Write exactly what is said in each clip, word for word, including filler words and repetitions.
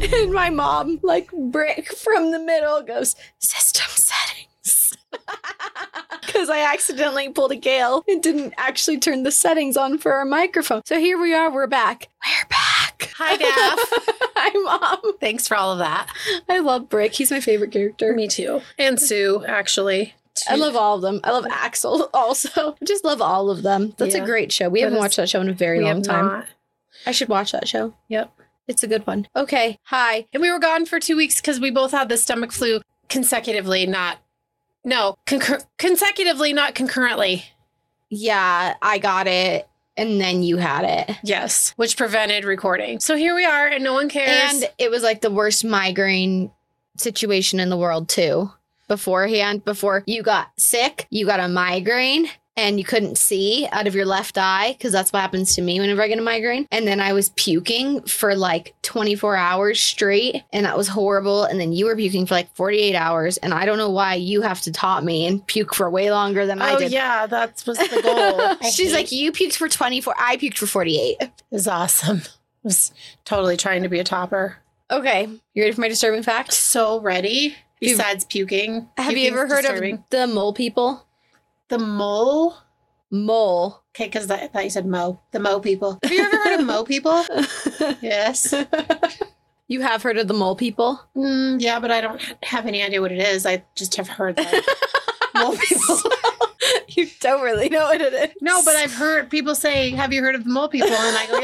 And my mom, like, brick from the middle, goes, system settings. Because I accidentally pulled a Gale and didn't actually turn the settings on for our microphone. So here we are. We're back. We're back. Hi, Daff. Hi, Mom. Thanks for all of that. I love Brick. He's my favorite character. Me too. And Sue, actually. I love all of them. I love Axel also. I just love all of them. That's Yeah. a great show. We That haven't is- watched that show in a very We long have time. not. I should watch that show. Yep. It's a good one. Okay. Hi. And we were gone for two weeks because we both had the stomach flu consecutively, not, no, concur- consecutively, not concurrently. Yeah, I got it. And then you had it. Yes, which prevented recording. So here we are, and no one cares. And it was like the worst migraine situation in the world, too. Beforehand, before you got sick, you got a migraine and you couldn't see out of your left eye because that's what happens to me whenever I get a migraine. And then I was puking for like twenty-four hours straight, and that was horrible. And then you were puking for like forty-eight hours, and I don't know why you have to top me and puke for way longer than I oh, did. yeah, that was the goal. She's hate- like, you puked for twenty-four. I puked for forty-eight. It was awesome. I was totally trying to be a topper. Okay, you ready for my disturbing fact? So ready. You- Besides puking. Have you Puking's ever heard disturbing. of the mole people? The mole? Mole. Okay, because I thought you said Mo. The Mo people. Have you ever heard of Mo people? Yes. You have heard of the mole people? Mm, yeah, but I don't have any idea what it is. I just have heard that. Mole people. You don't really know what it is. No, but I've heard people say, have you heard of the mole people? And I go,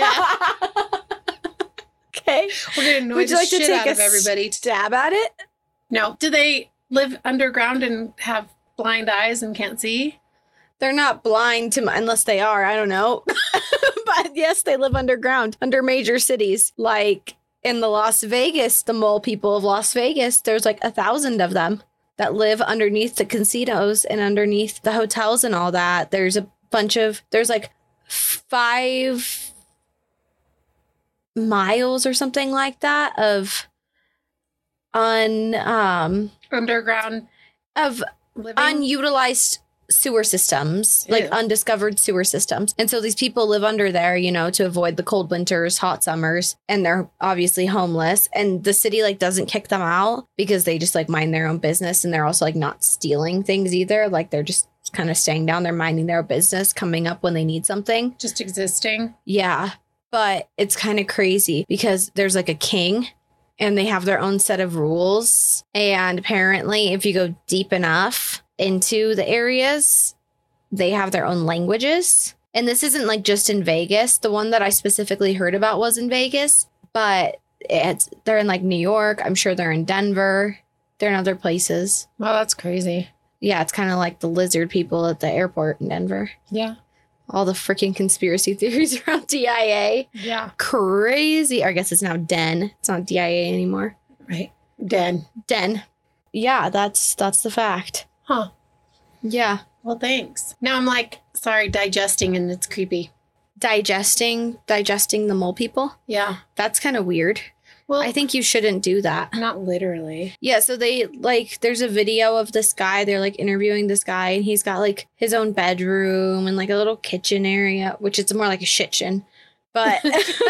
yeah. Okay. We're going to annoy Would the you like to shit take out a of everybody. stab at it? No. Do they live underground and have blind eyes and can't see? They're not blind to unless they are. I don't know. But yes, they live underground, under major cities. Like in the Las Vegas, the mole people of Las Vegas, there's like a thousand of them that live underneath the casinos and underneath the hotels and all that. There's a bunch of, there's like five miles or something like that of un, um, Underground of living? unutilized sewer systems, like Ew. undiscovered sewer systems. And so these people live under there, you know, to avoid the cold winters, hot summers, and they're obviously homeless. And the city like doesn't kick them out because they just like mind their own business, and they're also like not stealing things either. Like they're just kind of staying down there, minding their business, coming up when they need something. Just existing. Yeah. But it's kind of crazy because there's like a king and they have their own set of rules. And apparently, if you go deep enough into the areas, they have their own languages. And this isn't like just in Vegas. The one that I specifically heard about was in Vegas, but it's they're in like New York. I'm sure they're in Denver. They're in other places. Wow, that's crazy. Yeah, it's kind of like the lizard people at the airport in Denver. Yeah. All the freaking conspiracy theories around D I A. Yeah. Crazy. Or I guess it's now Den. It's not D I A anymore. Right. Den. Den. Yeah, that's that's the fact. Huh. Yeah. Well, thanks. Now I'm like, sorry, digesting, and it's creepy. Digesting, digesting the mole people. Yeah. That's kind of weird. Well, I think you shouldn't do that. not literally. Yeah, so they like there's a video of this guy, they're like interviewing this guy, and he's got like his own bedroom and like a little kitchen area, which is more like a shitchen. But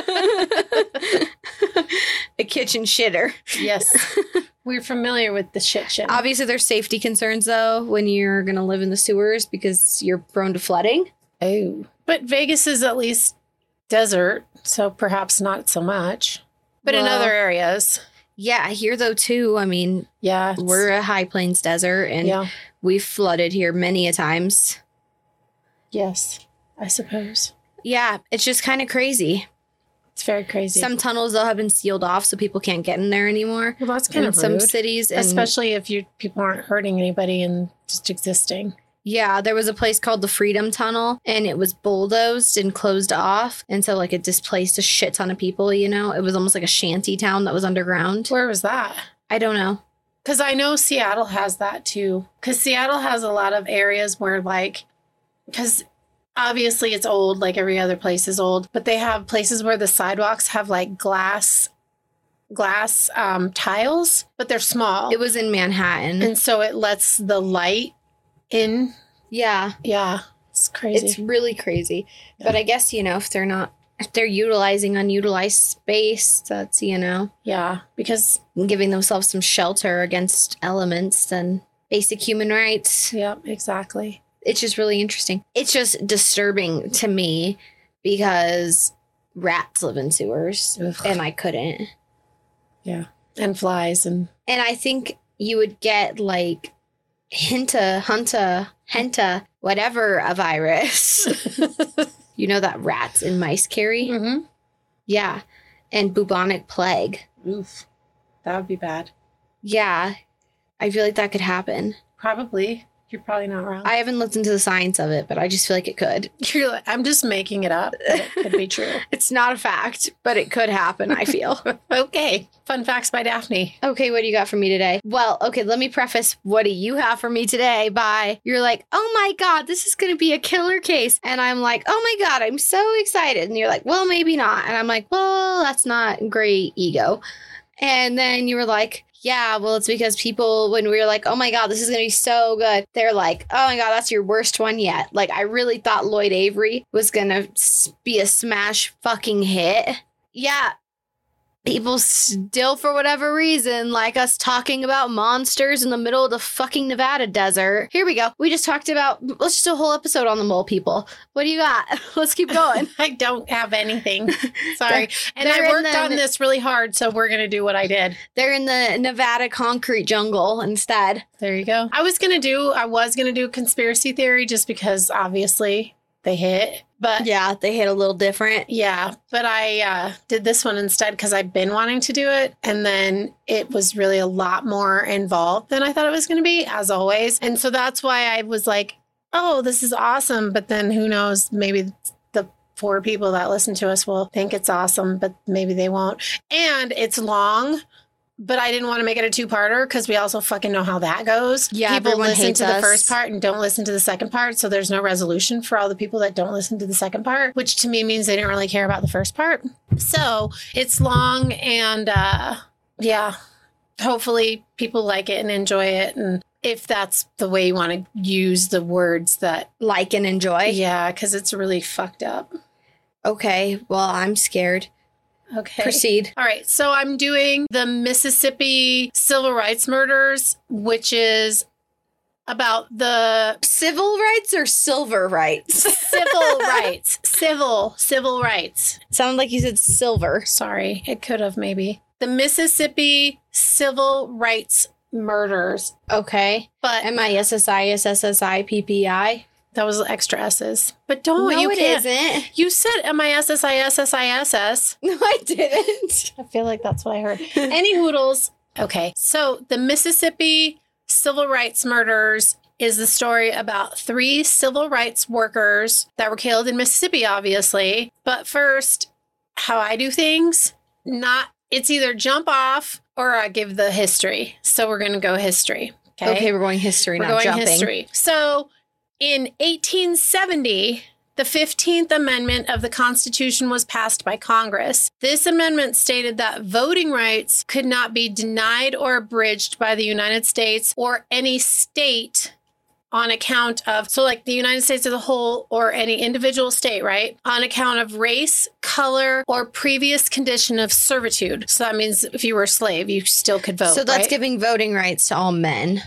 a kitchen shitter. Yes. We're familiar with the shit shit. Obviously there's safety concerns though when you're gonna live in the sewers because you're prone to flooding. Oh. But Vegas is at least desert, so perhaps not so much. But in Well, other areas. Yeah, here though too. I mean, Yeah. it's- we're a high plains desert and Yeah. we've flooded here many a times. Yes. I suppose. Yeah, it's just kind of crazy. It's very crazy. Some tunnels though have been sealed off so people can't get in there anymore. well, that's kind In of some rude. cities, and Especially if you people aren't hurting anybody and just existing. yeah, there was a place called the Freedom Tunnel, and it was bulldozed and closed off, and so like it displaced a shit ton of people. You know, it was almost like a shanty town that was underground. Where was that? I don't know. Because I know Seattle has that too. Because Seattle has a lot of areas where, like, because obviously it's old, like every other place is old, but they have places where the sidewalks have like glass, glass um, tiles, but they're small. It was in Manhattan. and so it lets the light in. yeah, Yeah, it's crazy. it's really crazy. But I guess you know if they're not If they're utilizing unutilized space, that's, you know, Yeah, because giving themselves some shelter against elements and basic human rights. yeah, exactly. It's just really interesting. It's just disturbing to me because rats live in sewers Ugh. and I couldn't. Yeah. And flies and And I think you would get like Hinta, Hunta, Henta, whatever a virus. You know that rats and mice carry? mm-hmm. Yeah. And bubonic plague. Oof. That would be bad. Yeah. I feel like that could happen. Probably. You're probably not wrong. I haven't looked into the science of it, but I just feel like it could. You're like, I'm just making it up. But it could be true. It's not a fact, but it could happen, I feel. Okay. Fun facts by Daphne. Okay, what do you got for me today? Well, okay, let me preface what do you have for me today by you're like, oh my God, this is going to be a killer case. And I'm like, oh my God, I'm so excited. And you're like, well, maybe not. And I'm like, well, that's not great ego. And then you were like, yeah, well, it's because people, when we were like, oh my God, this is going to be so good, they're like, oh my God, that's your worst one yet. Like, I really thought Lloyd Avery was going to be a smash fucking hit. Yeah. People still, for whatever reason, like us talking about monsters in the middle of the fucking Nevada desert. Here we go. We just talked about, let's just do a whole episode on the mole people. What do you got? Let's keep going. I don't have anything. Sorry. And they're I in worked the- on this really hard, so we're going to do what I did. They're in the Nevada concrete jungle instead. There you go. I was going to do, I was going to do conspiracy theory just because obviously they hit. But Yeah, they hit a little different. yeah, but I uh, did this one instead because I've been wanting to do it. And then it was really a lot more involved than I thought it was going to be, as always. And so that's why I was like, oh, this is awesome. But then who knows, maybe the four people that listen to us will think it's awesome, but maybe they won't. And it's long. But I didn't want to make it a two-parter because we also fucking know how that goes. Yeah, people everyone listen hates to the us. first part and don't listen to the second part, so there's no resolution for all the people that don't listen to the second part, which to me means they didn't really care about the first part. So it's long, and uh, yeah, hopefully people like it and enjoy it, and if that's the way you want to use the words that, Like and enjoy. yeah, because it's really fucked up. Okay, well, I'm scared. Okay. Proceed. All right. So I'm doing the Mississippi civil rights murders, which is about the Civil rights or silver rights? civil rights. Civil, civil rights. Sounded like you said silver. Sorry. It could have maybe. The Mississippi civil rights murders. Okay. But M I S S I S S S I P P I. that was extra S's. But don't, No, you it can't. isn't. You said M I S S I S S I S S. No, I didn't. I feel like that's what I heard. Any hoodles. Okay. So the Mississippi civil rights murders is the story about three civil rights workers that were killed in Mississippi, obviously. But first, how I do things, not, it's either jump off or I give the history. So we're going to go history. Okay. Okay, we're going history, We're not going jumping. history. So in eighteen seventy, the fifteenth Amendment of the Constitution was passed by Congress. This amendment stated that voting rights could not be denied or abridged by the United States or any state on account of, so like the United States as a whole or any individual state, right? On account of race, color, or previous condition of servitude. So that means if you were a slave, you still could vote, So that's right? giving voting rights to all men,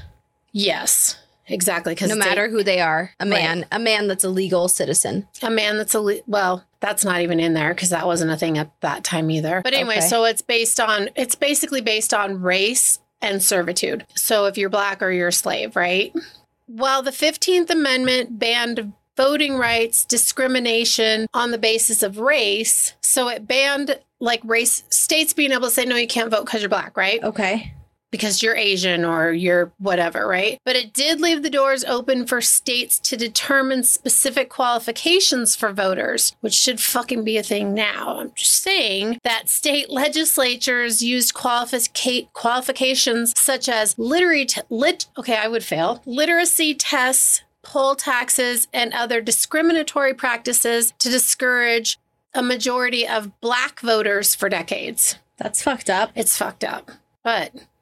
Yes, exactly. Because no matter who they are. A man, a man that's a legal citizen. a man that's a le- well, that's not even in there because that wasn't a thing at that time either. But anyway, Okay. so it's based on it's basically based on race and servitude. So if you're black or you're a slave, right? While the fifteenth Amendment banned voting rights discrimination on the basis of race, so it banned like race states being able to say no, you can't vote because you're black, right? Okay. Because you're Asian or you're whatever, right? But it did leave the doors open for states to determine specific qualifications for voters, which should fucking be a thing now. I'm just saying that state legislatures used qualifica- qualifications such as literary t- lit. Okay, I would fail. Literacy tests, poll taxes, and other discriminatory practices to discourage a majority of black voters for decades. That's fucked up. It's fucked up. But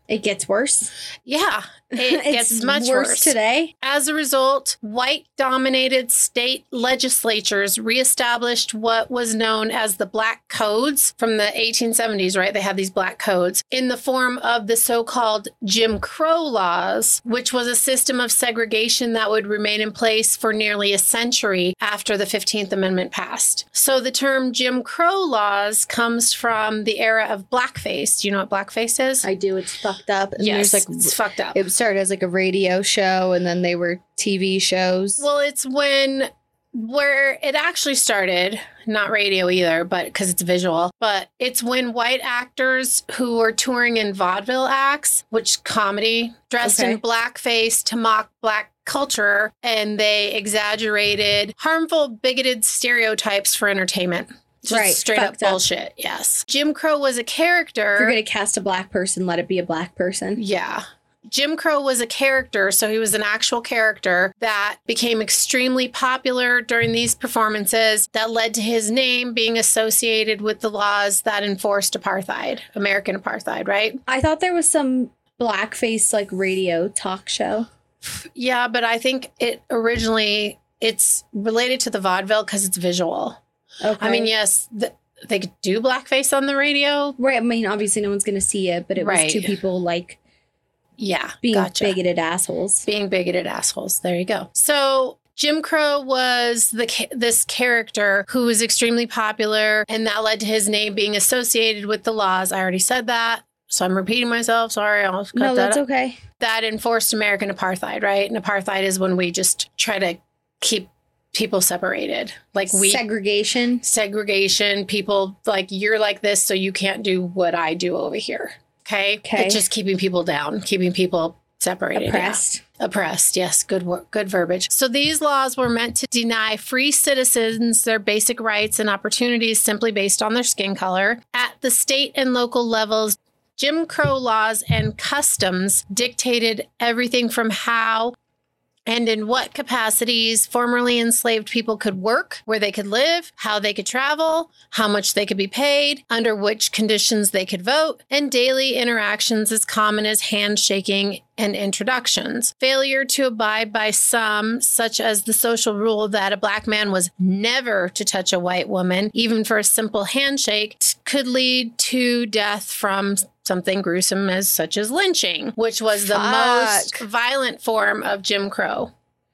It gets worse. Yeah, it It's gets much worse worse today. As a result, white-dominated state legislatures reestablished what was known as the Black Codes from the eighteen seventies, right? They had these Black Codes in the form of the so-called Jim Crow laws, which was a system of segregation that would remain in place for nearly a century after the fifteenth Amendment passed. So the term Jim Crow laws comes from the era of blackface. Do you know what blackface is? I do. It's fucked up. And yes, there's like it's fucked up. it started as like a radio show, and then they were T V shows. Well, it's when where it actually started, not radio either, but because it's visual, but it's when white actors who were touring in vaudeville acts, which comedy, dressed Okay. in blackface to mock black culture, and they exaggerated harmful, bigoted stereotypes for entertainment. Just Right, straight up fucked up. bullshit. Yes. Jim Crow was a character. If you're going to cast a black person, let it be a black person. Yeah. Jim Crow was a character, so he was an actual character that became extremely popular during these performances that led to his name being associated with the laws that enforced apartheid, American apartheid, right? I thought there was some blackface like radio talk show. Yeah, but I think it originally, it's related to the vaudeville because it's visual. Okay. I mean, yes, th- they could do blackface on the radio. Right. I mean, obviously no one's going to see it, but it Right. was two people like Yeah, being gotcha. bigoted assholes. Being bigoted assholes. There you go. So Jim Crow was the ca- this character who was extremely popular, and that led to his name being associated with the laws. I already said that, so I'm repeating myself. Sorry, I'll cut No, that that's out. okay. That enforced American apartheid, right? And apartheid is when we just try to keep people separated, like we Segregation. segregation. People like you're like this, so you can't do what I do over here. Okay, Okay. It's just keeping people down, keeping people separated. yeah. Oppressed. Oppressed, yes, good wor- good verbiage. So these laws were meant to deny free citizens their basic rights and opportunities simply based on their skin color. At the state and local levels, Jim Crow laws and customs dictated everything from how and in what capacities formerly enslaved people could work, where they could live, how they could travel, how much they could be paid, under which conditions they could vote, and daily interactions as common as handshaking and introductions. Failure to abide by some, such as the social rule that a black man was never to touch a white woman, even for a simple handshake, could lead to death from something gruesome as such as lynching, which was the Fuck. most violent form of Jim Crow.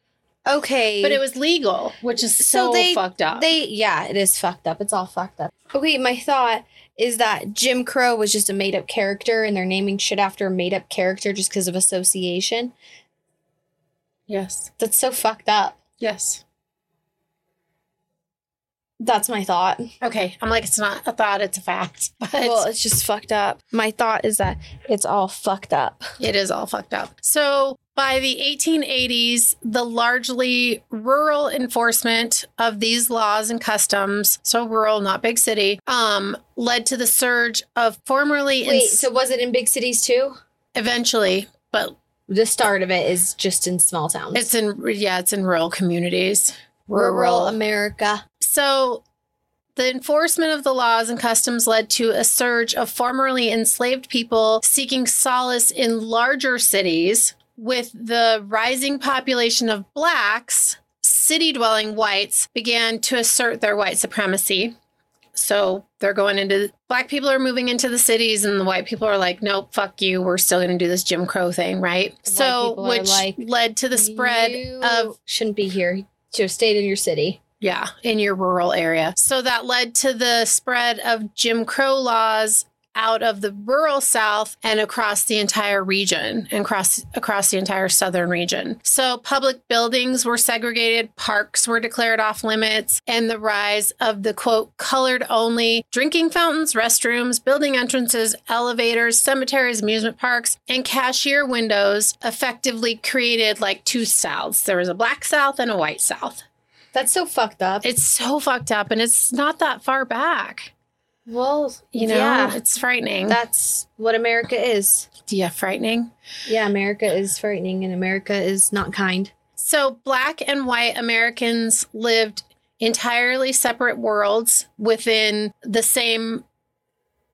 Okay. But it was legal, which is so, So they- fucked up. They, yeah, it is fucked up. It's all fucked up. Okay, my thought is that Jim Crow was just a made up character and they're naming shit after a made up character just because of association. yes. That's so fucked up. Yes. That's my thought. Okay. I'm like, it's not a thought, it's a fact. But Well, it's just fucked up. My thought is that it's all fucked up. it is all fucked up. So by the eighteen eighties, the largely rural enforcement of these laws and customs, so rural, not big city, um, led to the surge of formerly Wait, ins- so was it in big cities too? eventually, but The start of it is just in small towns. it's in, yeah, it's in rural communities. rural America. So the enforcement of the laws and customs led to a surge of formerly enslaved people seeking solace in larger cities. With the rising population of blacks, city-dwelling whites began to assert their white supremacy. So they're going into, black people are moving into the cities and the white people are like, nope, fuck you. We're still going to do this Jim Crow thing, right? The white So, people are which like, led to the spread You of shouldn't be here. You should have stayed in your city. Yeah, in your rural area. So that led to the spread of Jim Crow laws out of the rural South and across the entire region and across across the entire southern region. So public buildings were segregated, parks were declared off limits, and the rise of the quote colored only drinking fountains, restrooms, building entrances, elevators, cemeteries, amusement parks, and cashier windows effectively created like two Souths. There was a black South and a white South. That's so fucked up. It's so fucked up and it's not that far back. Well, You know, yeah, it's frightening. that's what America is. yeah, frightening. Yeah, America is frightening and America is not kind. So black and white Americans lived entirely separate worlds within the same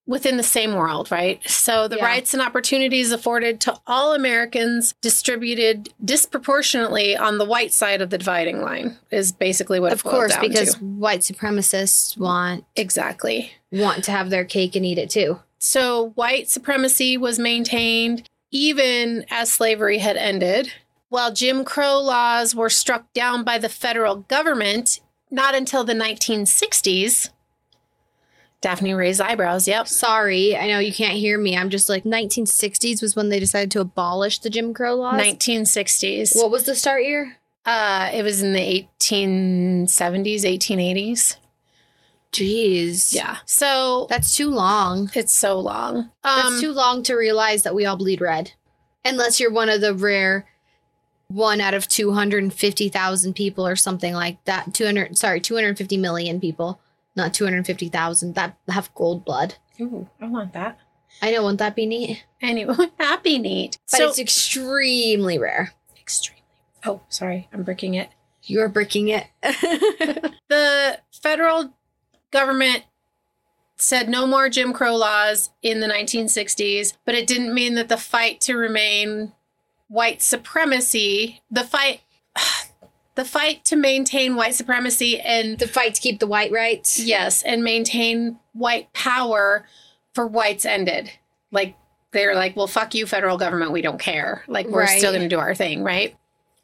within the same world, right? So the Yeah. rights and opportunities afforded to all Americans distributed disproportionately on the white side of the dividing line is basically what Of it boiled course, down because to. white supremacists want Exactly. want to have their cake and eat it too. So white supremacy was maintained even as slavery had ended, while Jim Crow laws were struck down by the federal government not until the nineteen sixties. Daphne raised eyebrows. Yep. Sorry, I know you can't hear me. I'm just like nineteen sixties was when they decided to abolish the Jim Crow laws. nineteen sixties. What was the start year? Uh, it was in the eighteen seventies, eighteen eighties. Jeez. Yeah. So That's too long. it's so long. That's Um, too long to realize that we all bleed red. Unless you're one of the rare one out of two hundred fifty thousand people or something like that. two hundred, sorry, two hundred fifty million people, not two hundred fifty thousand that have gold blood. Ooh, I want that. I know, wouldn't that be neat? Anyway, happy neat. But so it's extremely rare. extremely. Oh, sorry. I'm bricking it. You're bricking it. The federal government said no more Jim Crow laws in the nineteen sixties, but it didn't mean that the fight to remain white supremacy, the fight, the fight to maintain white supremacy and The fight to keep the white rights. yes, and maintain white power for whites ended. Like they're like, well, fuck you, federal government. We don't care. Like we're Right. still going to do our thing, right?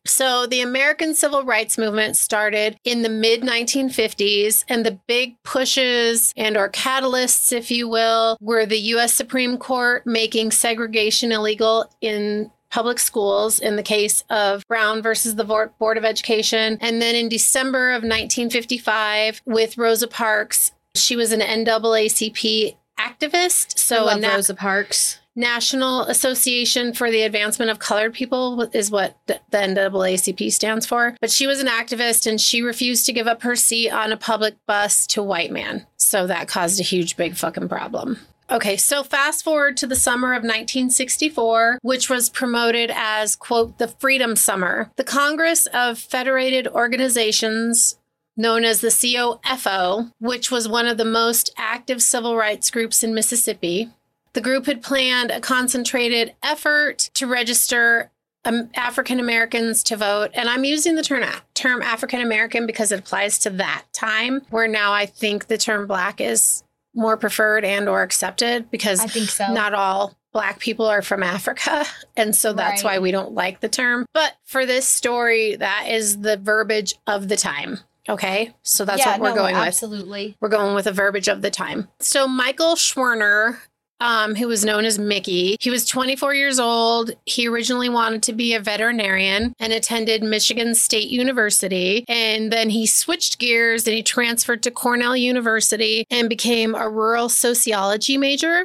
So the American Civil Rights Movement started in the mid nineteen fifties, and the big pushes and or catalysts, if you will, were the U S Supreme Court making segregation illegal in public schools in the case of Brown versus the Vo- Board of Education. And then in December of nineteen fifty-five with Rosa Parks, she was an N double A C P activist. So I a love na- Rosa Parks. National Association for the Advancement of Colored People is what the the N double A C P stands for. But she was an activist and she refused to give up her seat on a public bus to a white man. So that caused a huge, big fucking problem. Okay, so fast forward to the summer of nineteen sixty-four, which was promoted as, quote, the Freedom Summer. The Congress of Federated Organizations, known as the C O F O, which was one of the most active civil rights groups in Mississippi. The group had planned a concentrated effort to register um, African Americans to vote. And I'm using the term, term African American because it applies to that time, where now I think the term Black is more preferred and or accepted because I think so. not all Black people are from Africa. And so that's Right. why we don't like the term. But for this story, that is the verbiage of the time. Okay, so that's Yeah, what we're no, going with. Absolutely. We're going with a verbiage of the time. So Michael Schwerner, um, who was known as Mickey, he was twenty-four years old. He originally wanted to be a veterinarian and attended Michigan State University. And then he switched gears and he transferred to Cornell University and became a rural sociology major.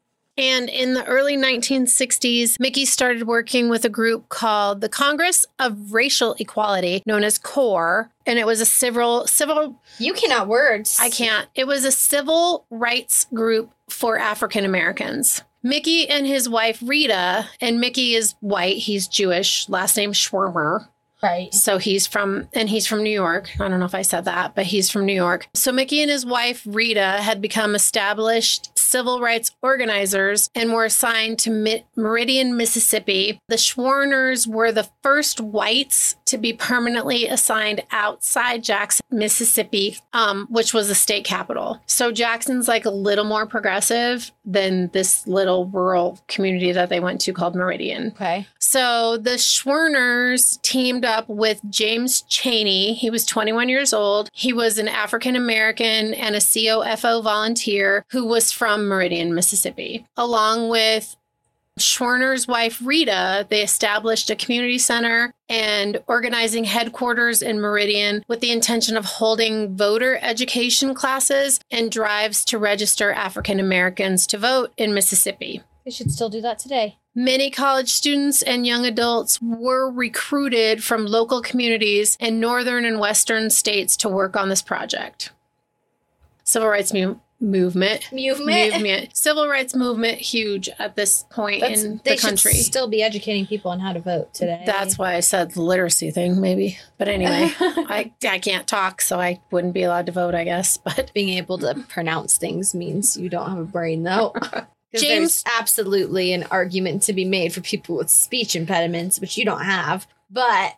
And in the early nineteen sixties, Mickey started working with a group called the Congress of Racial Equality, known as CORE. And it was a civil, civil, You cannot words. I can't, it was a civil rights group for African Americans. Mickey and his wife, Rita, and Mickey is white, he's Jewish, last name Schwermer. Right. So he's from, and he's from New York. I don't know if I said that, but he's from New York. So Mickey and his wife, Rita, had become established civil rights organizers and were assigned to Mi- Meridian, Mississippi. The Schwerners were the first whites to be permanently assigned outside Jackson, Mississippi, um, which was the state capital. So Jackson's like a little more progressive than this little rural community that they went to called Meridian. Okay. So the Schwerners teamed up with James Chaney. He was twenty-one years old. He was an African American and a C O F O volunteer who was from Meridian, Mississippi. Along with Schwerner's wife, Rita, they established a community center and organizing headquarters in Meridian with the intention of holding voter education classes and drives to register African Americans to vote in Mississippi. They should still do that today. Many college students and young adults were recruited from local communities in northern and western states to work on this project. Civil rights mu- movement. Movement. Movement. Civil rights movement, huge at this point That's, in they the country. should still be educating people on how to vote today. That's why I said the literacy thing, maybe. But anyway, I, I can't talk, so I wouldn't be allowed to vote, I guess. But being able to pronounce things means you don't have a brain, though. James, there's absolutely an argument to be made for people with speech impediments, which you don't have. But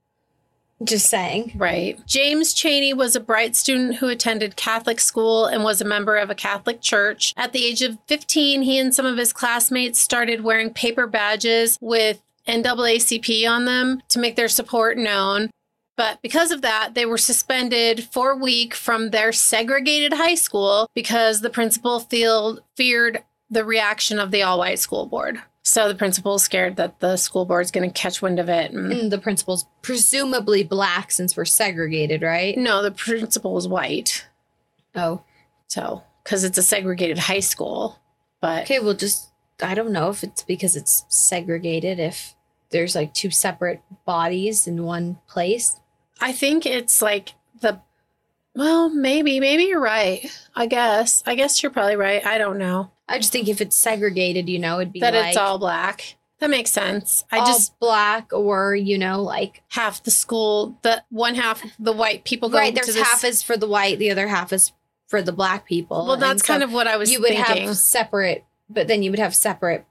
just saying. Right. James Chaney was a bright student who attended Catholic school and was a member of a Catholic church. At the age of fifteen, he and some of his classmates started wearing paper badges with N double A C P on them to make their support known. But because of that, they were suspended for a week from their segregated high school because the principal feel, feared the reaction of the all-white school board. So the principal's scared that the school board's going to catch wind of it. And And the principal's presumably black since we're segregated, right? no, the principal was white. Oh. So, because it's a segregated high school. But Okay, well, just, I don't know if it's because it's segregated, if there's like two separate bodies in one place. I think it's like the, well, maybe, maybe you're right. I guess. I guess you're probably right. I don't know. I just think if it's segregated, you know, it'd be That like it's all black. That makes sense. I all just, black, or, you know, like, half the school, the one half, the white people go right, to there's this. half is for the white, the other half is for the black people. Well, that's And so kind of what I was you would thinking. have separate, but then you would have separate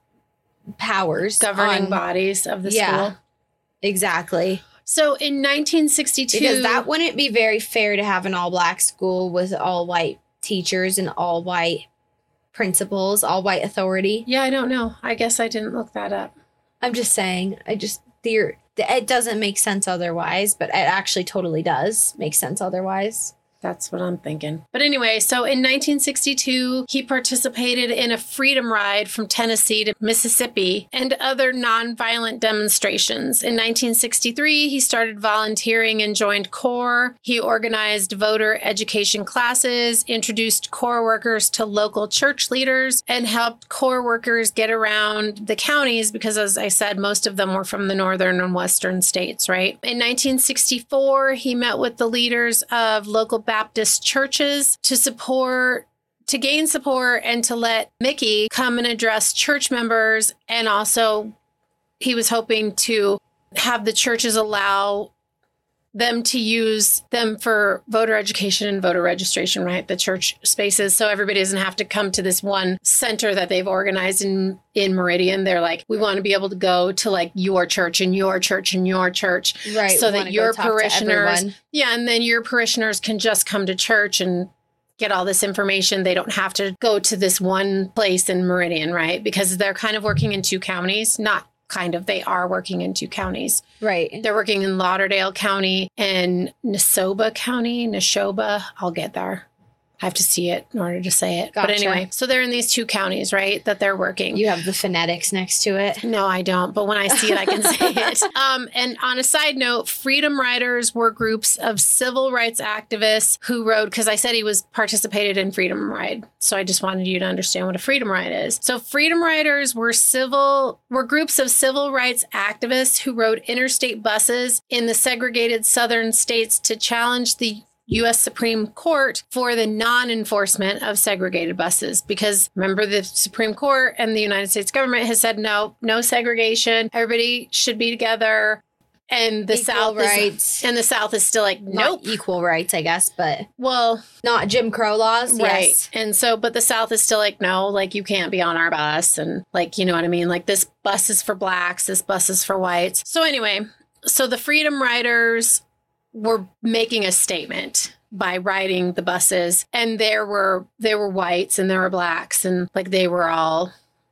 powers. Governing on- bodies of the Yeah. school. Exactly. So in nineteen sixty-two, Because that wouldn't be very fair to have an all black school with all white teachers and all white principals, all white authority. yeah, I don't know. I guess I didn't look that up. I'm just saying, I just, the, it doesn't make sense otherwise, but it actually totally does make sense otherwise. That's what I'm thinking. But anyway, so in nineteen sixty-two, he participated in a freedom ride from Tennessee to Mississippi and other nonviolent demonstrations. In nineteen sixty-three, he started volunteering and joined CORE. He organized voter education classes, introduced CORE workers to local church leaders, and helped CORE workers get around the counties because, as I said, most of them were from the northern and western states, right? In nineteen sixty-four, he met with the leaders of local Baptist churches to support, to gain support and to let Mickey come and address church members. And also he was hoping to have the churches allow them to use them for voter education and voter registration, right? The church spaces. So everybody doesn't have to come to this one center that they've organized in, in Meridian. They're like, we want to be able to go to like your church and your church and your church. Right. So we that wanna go your talk to parishioners, everyone. yeah, and then your parishioners can just come to church and get all this information. They don't have to go to this one place in Meridian, right? Because they're kind of working in two counties, not kind of, they are working in two counties. Right. They're working in Lauderdale County and Neshoba County, Neshoba. I'll get there. I have to see it in order to say it. But Gotcha. anyway, so they're in these two counties, right, that they're working. You have the phonetics next to it. No, I don't. But when I see it, I can say it. Um, and on a side note, Freedom Riders were groups of civil rights activists who rode, because I said he was participated in Freedom Ride. So I just wanted you to understand what a Freedom Ride is. So Freedom Riders were civil, were groups of civil rights activists who rode interstate buses in the segregated southern states to challenge the U S Supreme Court for the non-enforcement of segregated buses. Because remember, the Supreme Court and the United States government has said, no, no segregation. Everybody should be together. And the Equal South rights. is, and the South is still like, nope. Not equal rights, I guess, but Well, not Jim Crow laws. right. Yes. And so, but the South is still like, no, like you can't be on our bus. And like, you know what I mean? Like this bus is for blacks, this bus is for whites. So anyway, so the Freedom Riders were making a statement by riding the buses, and there were there were whites and there were blacks, and like they were all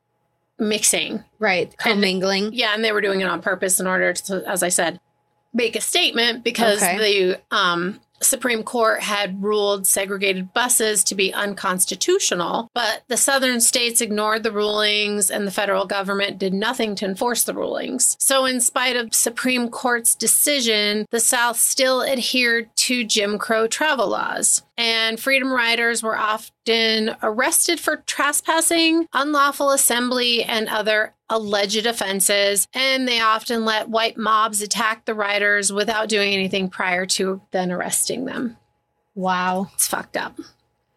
mixing. Right. Commingling. Yeah, and they were doing it on purpose in order to, as I said, make a statement because Okay. the um, Supreme Court had ruled segregated buses to be unconstitutional, but the southern states ignored the rulings and the federal government did nothing to enforce the rulings. So in spite of Supreme Court's decision, the South still adhered to Jim Crow travel laws. And Freedom Riders were often arrested for trespassing, unlawful assembly, and other alleged offenses. And they often let white mobs attack the riders without doing anything prior to then arresting them. Wow. It's fucked up.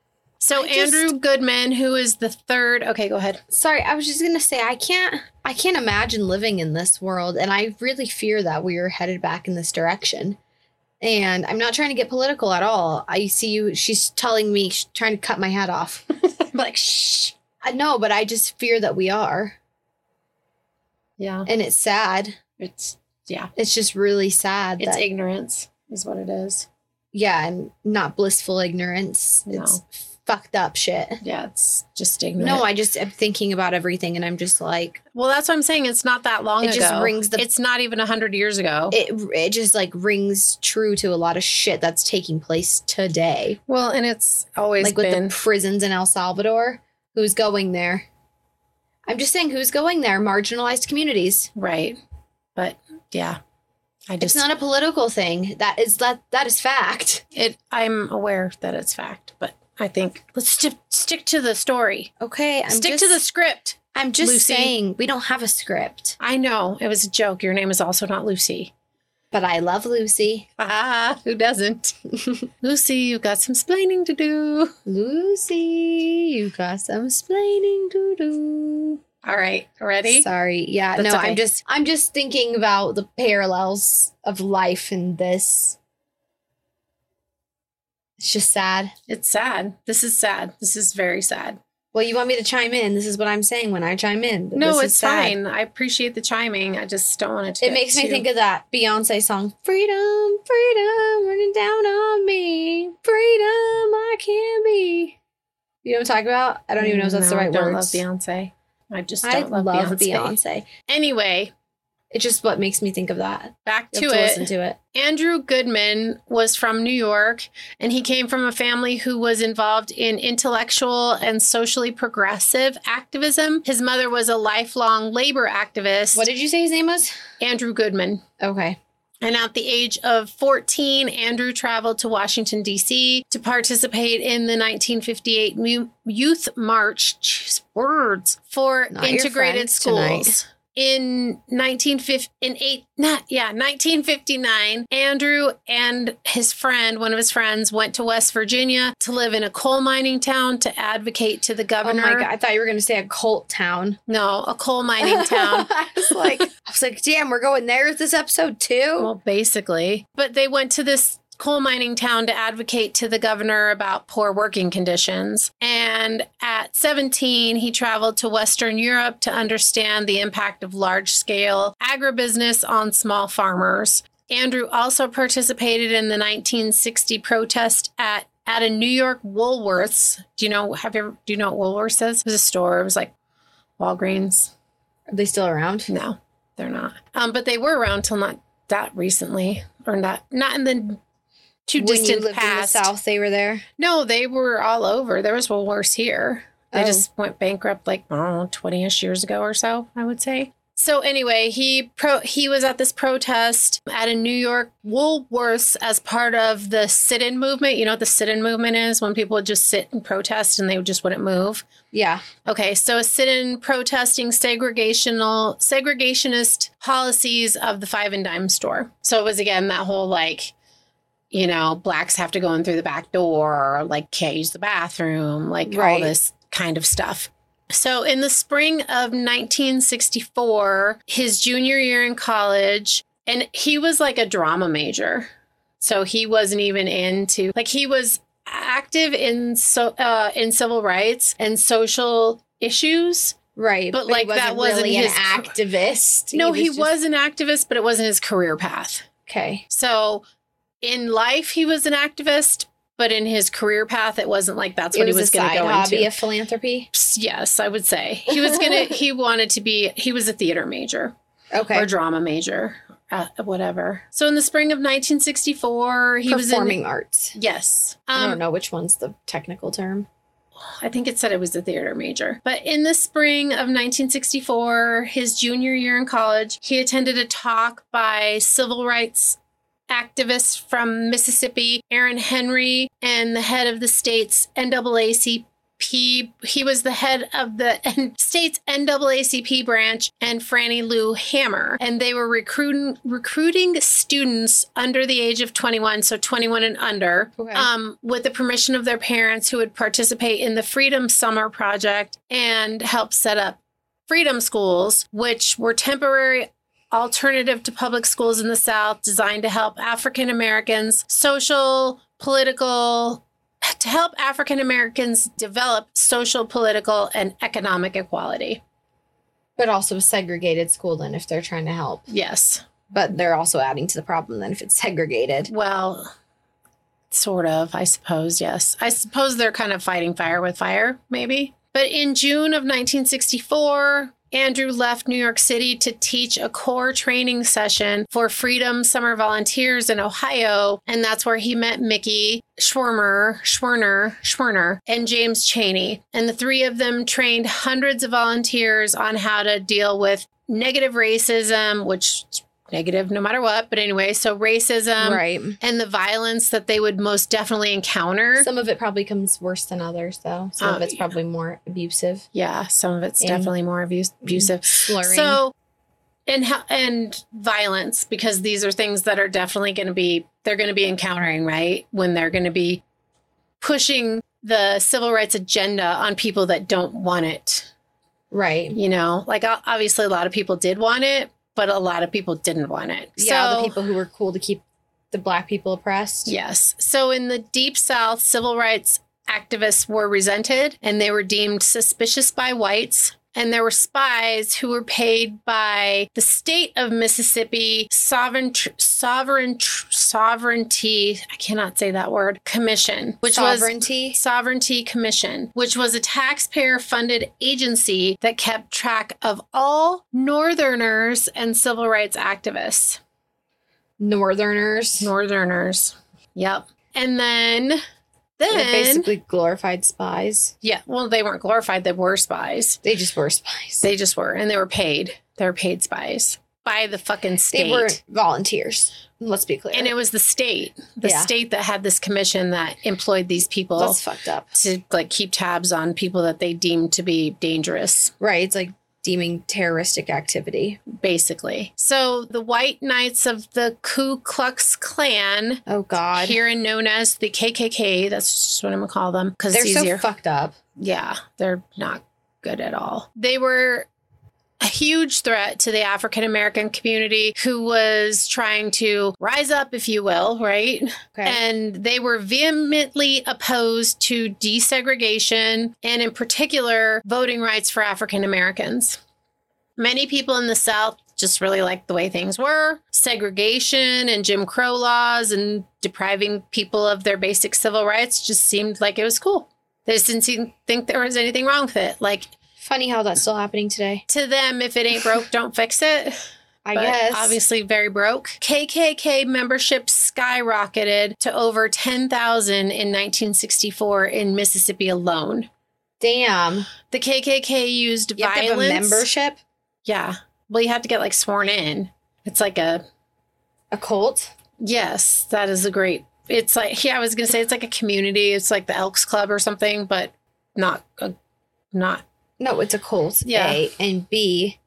So I just- Andrew Goodman, who is the third. Okay, go ahead. Sorry, I was just gonna say I can't I can't imagine living in this world, and I really fear that we are headed back in this direction. And I'm not trying to get political at all. I see you. She's telling me, she's trying to cut my head off. I'm like, shh. I know, but I just fear that we are, Yeah. and it's sad. It's, yeah. It's just really sad. It's that, ignorance is what it is. yeah, and not blissful ignorance. No. It's fucked up shit. Yeah, it's just ignorant. No, I just am thinking about everything, and I'm just like, Well, that's what I'm saying. It's not that long It ago. just rings the- It's not even a hundred years ago. it. It just like rings true to a lot of shit that's taking place today. well, and it's always Like with been. the prisons in El Salvador. Who's going there? I'm just saying, who's going there? Marginalized communities. Right. But yeah, I just It's not a political thing. That is that that is fact. it. I'm aware that it's fact, but I think let's sti- stick to the story. Okay, I'm stick just, to the script. I'm just Lucy. saying we don't have a script, I know it was a joke. Your name is also not Lucy. but I love Lucy. Ah, who doesn't? Lucy, you got some splaining to do. Lucy, you got some explaining to do. All right, ready? Sorry, yeah, That's no, okay. I'm just I'm just thinking about the parallels of life in this. It's just sad. It's sad. This is sad. This is very sad. Well, you want me to chime in? This is what I'm saying when I chime in. but No, this is it's sad. fine. I appreciate the chiming. I just don't want it to. It makes me think of that Beyonce song, "Freedom, freedom, running down on me, freedom I can be." You know what I'm talking about? I don't even know if that's the No, right I don't words. love Beyonce. I just I don't love, love Beyonce. Beyonce. Anyway, It's just what makes me think of that. back You to have to it. listen to it. Andrew Goodman was from New York, and he came from a family who was involved in intellectual and socially progressive activism. His mother was a lifelong labor activist, What did you say his name was? Andrew Goodman. Okay. And at the age of fourteen, Andrew traveled to Washington, D C to participate in the nineteen fifty-eight Mu- Youth March, jeez, words, for Not your integrated friends schools. tonight. In nineteen fifty, in eight, not yeah, nineteen fifty-nine, Andrew and his friend, one of his friends, went to West Virginia to live in a coal mining town to advocate to the governor. Oh my god! I thought you were going to say a cult town. No, a coal mining town. I was like, I was like, damn, we're going there this episode too. Well, basically. But they went to this coal mining town to advocate to the governor about poor working conditions. And at seventeen, he traveled to Western Europe to understand the impact of large-scale agribusiness on small farmers. Andrew also participated in the nineteen sixty protest at at a New York Woolworths. Do you know, have you ever, do you know what Woolworths is? It was a store. It was like Walgreens. Are they still around? No, they're not. Um, but they were around till not that recently, or not not in the too When you distant lived past. in the South, they were there. No, they were all over. There was Woolworths here. They Oh. just went bankrupt like, I don't know, twenty-ish years ago or so, I would say. So anyway, he pro he was at this protest at a New York Woolworths as part of the sit-in movement. You know what the sit-in movement is? When people would just sit and protest and they just wouldn't move. Yeah. Okay, so a sit-in protesting segregational segregationist policies of the Five and Dime store. So it was again that whole like, you know, blacks have to go in through the back door, like can't use the bathroom, like all Right. this kind of stuff. So in the spring of nineteen sixty-four, his junior year in college, and he was like a drama major. So he wasn't even into like he was active in so uh in civil rights and social issues. Right. But, he like, that wasn't really his- an activist. No, he just- was an activist, but it wasn't his career path. Okay. So in life, he was an activist, but in his career path, it wasn't like that's It what was, he was a going to side go hobby into. of philanthropy. Yes, I would say he was going to, he wanted to be, he was a theater major Okay. or drama major, uh, whatever. So in the spring of nineteen sixty-four, he Performing was in, arts. yes. I Um, don't know which one's the technical term. I think it said it was a theater major. But in the spring of nineteen sixty-four, his junior year in college, he attended a talk by civil rights activists from Mississippi, Aaron Henry, and the head of the state's N double A C He, he was the head of the state's N double A C P branch, and Franny Lou Hammer. And they were recruiting recruiting students under the age of twenty-one, so twenty-one and under, Okay. um, with the permission of their parents, who would participate in the Freedom Summer Project and help set up freedom schools, which were temporary alternative to public schools in the South, designed to help African Americans, social, political, to help African Americans develop social, political, and economic equality. But also a segregated school then if they're trying to help. Yes. But they're also adding to the problem then if it's segregated. Well, sort of, I suppose, yes. I suppose they're kind of fighting fire with fire, maybe. But in June of nineteen sixty-four, Andrew left New York City to teach a core training session for Freedom Summer Volunteers in Ohio. And that's where he met Mickey Schwerner, Schwerner, Schwerner, and James Chaney. And the three of them trained hundreds of volunteers on how to deal with negative racism, which is negative no matter what. But anyway, so racism Right. and the violence that they would most definitely encounter. Some of it probably comes worse than others, though. Some Oh, of it's yeah. probably more abusive. Yeah, some of it's And- definitely more abuse- abusive. Slurring. So, and ho- and violence, because these are things that are definitely going to be, they're going to be encountering, right? When they're going to be pushing the civil rights agenda on people that don't want it. Right. You know, like o- obviously a lot of people did want it, but a lot of people didn't want it. Yeah, So- the people who were cool to keep the black people oppressed. Yes. So in the Deep South, civil rights activists were resented and they were deemed suspicious by whites. And there were spies who were paid by the state of Mississippi Sovereign, Sovereign, Sovereignty, I cannot say that word, Commission, which was Sovereignty. Sovereignty Commission, which was a taxpayer-funded agency that kept track of all Northerners and civil rights activists. Northerners. Northerners. Yep. And then, They're then, basically glorified spies. yeah, well, they weren't glorified. They were spies. They just were spies. They just were. And they were paid. They were paid spies by the fucking state. They weren't volunteers. Let's be clear. And it was the state, the Yeah. state that had this commission that employed these people That's fucked up. to like keep tabs on people that they deemed to be dangerous. Right. It's like deeming terroristic activity. Basically. So the White Knights of the Ku Klux Klan, Oh, God. here and known as the K K K, that's just what I'm going to call them because They're it's easier. so fucked up. Yeah, they're not good at all. They were a huge threat to the African American community who was trying to rise up, if you will, right? Okay. And they were vehemently opposed to desegregation and, in particular, voting rights for African Americans. Many people in the South just really liked the way things were. Segregation and Jim Crow laws and depriving people of their basic civil rights just seemed like it was cool. They just didn't seem, think there was anything wrong with it. Like, Funny how that's still happening today. to them, if it ain't broke, don't fix it. I But guess. obviously very broke. K K K membership skyrocketed to over ten thousand in nineteen sixty-four in Mississippi alone. Damn. The K K K used You have to have violence. a membership? Yeah. Well, you have to get like sworn in. It's like a, A cult? yes, that is a great, it's like, yeah, I was going to say it's like a community. It's like the Elks Club or something, but not, a, not. No, it's a cult. Yeah. A. And B,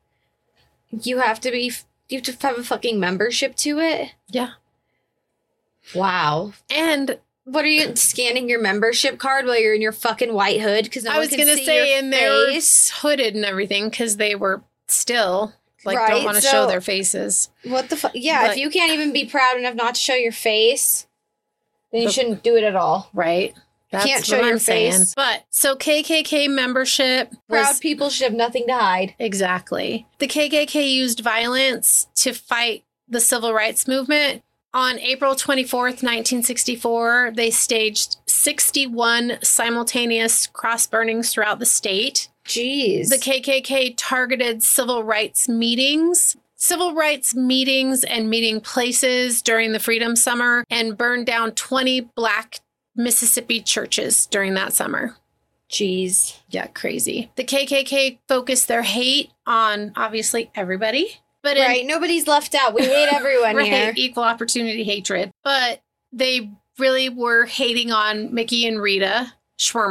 you have to be, you have to have a fucking membership to it? Yeah. Wow. And What are you scanning your membership card while you're in your fucking white hood? Because no I one was can going to see say, your and they were face. hooded and everything because they were still like, don't Right, want to so- show their faces. What the fuck? Yeah, But- if you can't even be proud enough not to show your face, then you But- shouldn't do it at all. Right? That's Can't show what your I'm saying. face. But so K K K membership Proud was people should have nothing to hide. exactly. The K K K used violence to fight the civil rights movement. On April twenty-fourth, nineteen sixty-four, they staged sixty-one simultaneous cross burnings throughout the state. Jeez. The K K K targeted civil rights meetings, civil rights meetings and meeting places during the Freedom Summer and burned down twenty black Mississippi churches during that summer. Jeez. Yeah, crazy. The K K K focused their hate on obviously everybody, but in, Right. Nobody's left out. We hate everyone right, here. equal opportunity hatred. But they really were hating on Mickey and Rita Schwerner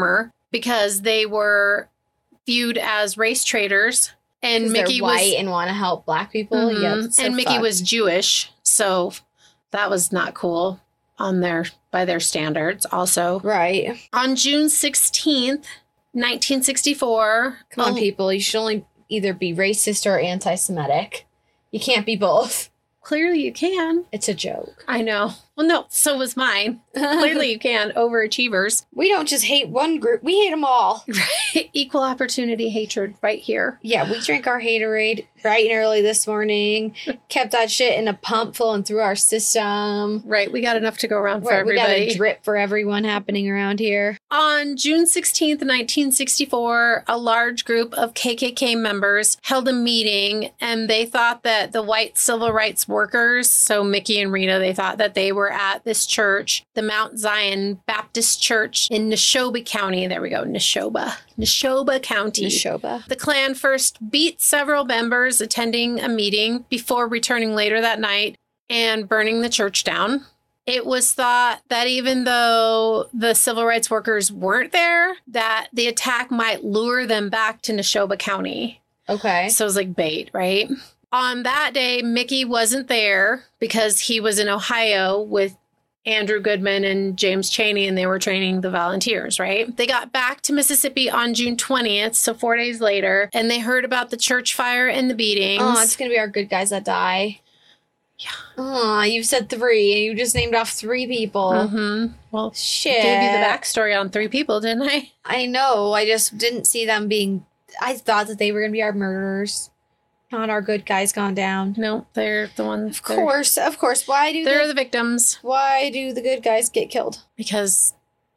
because they were viewed as race traitors. And Mickey they're white was and want to help black people. Mhm. Yeah, that's so and Mickey fucked. was Jewish, so that was not cool on their by their standards. Also, right. on June sixteenth, nineteen sixty-four. Come on, a- people. You should only either be racist or anti-Semitic. You can't be both. Clearly, you can. It's a joke. I know. Well, no, so was mine. Clearly, you can. Overachievers. We don't just hate one group. We hate them all. Equal opportunity hatred right here. Yeah, we drank our haterade bright and early this morning. Kept that shit in a pump flowing through our system. Right. We got enough to go around for Right, we got everybody. a drip for everyone happening around here. On June sixteenth, nineteen sixty-four, a large group of K K K members held a meeting, and they thought that the white civil rights workers, so Mickey and Rita, they thought that they were at this church, the Mount Zion Baptist Church in Neshoba County. There we go, Neshoba. Neshoba County. Neshoba. The Klan first beat several members attending a meeting before returning later that night and burning the church down. It was thought that even though the civil rights workers weren't there, that the attack might lure them back to Neshoba County. Okay. So it was like bait, right? On that day, Mickey wasn't there because he was in Ohio with Andrew Goodman and James Chaney, and they were training the volunteers, right? They got back to Mississippi on June twentieth, so four days later, and they heard about the church fire and the beatings. Oh, it's going to be our good guys that die. Yeah. Oh, you said three, and you just named off three people. Mm-hmm. Well, Shit. gave you the backstory on three people, didn't I? I know. I just didn't see them being... I thought that they were going to be our murderers. Not our good guys gone down. No, they're the ones. Of course, of course. Why do They're the, the victims why do the good guys get killed? because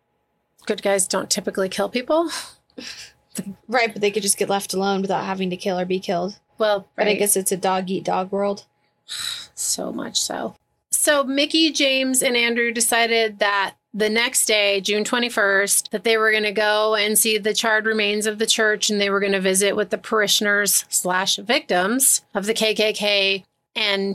good guys don't typically kill people. Right, but they could just get left alone without having to kill or be killed. Well, But I right. guess it's a dog eat dog world. So much so. So Mickey, James, and Andrew decided that the next day, June twenty-first, that they were going to go and see the charred remains of the church, and they were going to visit with the parishioners slash victims of the K K K. And,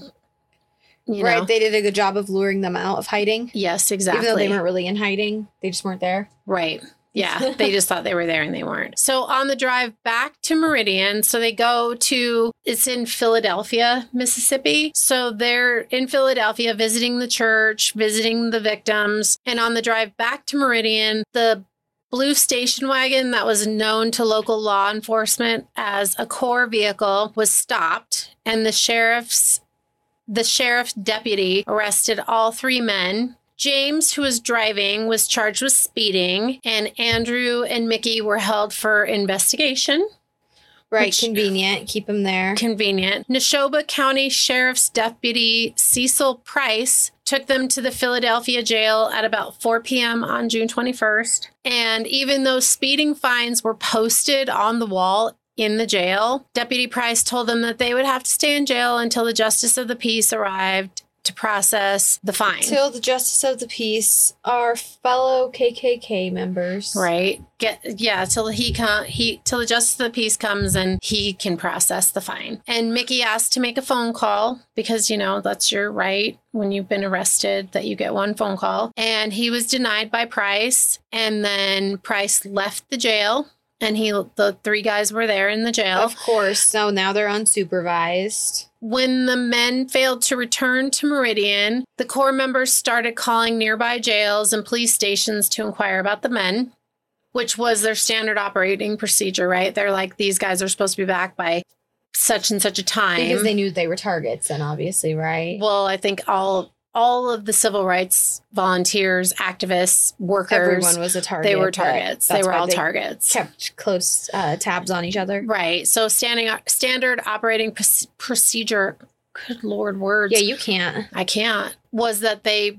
you right, know, they did a good job of luring them out of hiding. yes, exactly. Even though they weren't really in hiding. They just weren't there. Right. Yeah, they just thought they were there and they weren't. So on the drive back to Meridian, so they go to, it's in Philadelphia, Mississippi. So they're in Philadelphia visiting the church, visiting the victims. And on the drive back to Meridian, the blue station wagon that was known to local law enforcement as a core vehicle was stopped, and the sheriff's the sheriff's deputy arrested all three men. James, who was driving, was charged with speeding, and Andrew and Mickey were held for investigation. Right, Which- convenient. Keep them there. Convenient. Neshoba County Sheriff's Deputy Cecil Price took them to the Philadelphia jail at about four p.m. on June twenty-first. And even though speeding fines were posted on the wall in the jail, Deputy Price told them that they would have to stay in jail until the Justice of the Peace arrived to process the fine. Till the Justice of the Peace, our fellow K K K members. Right. Get yeah, till he come he till the Justice of the Peace comes and he can process the fine. And Mickey asked to make a phone call because, you know, that's your right when you've been arrested that you get one phone call. And he was denied by Price. And then Price left the jail, and he the three guys were there in the jail. Of course. So now they're unsupervised. When the men failed to return to Meridian, the Corps members started calling nearby jails and police stations to inquire about the men, which was their standard operating procedure, right? They're like, these guys are supposed to be back by such and such a time. Because they knew they were targets, then obviously, right? Well, I think all all of the civil rights volunteers, activists, workers, Everyone was a target. they were but targets. They that's were why all targets. Kept close uh, tabs on each other. Right. So standing standard operating pr- procedure, good Lord, words. Yeah, you can't. I can't, was that they,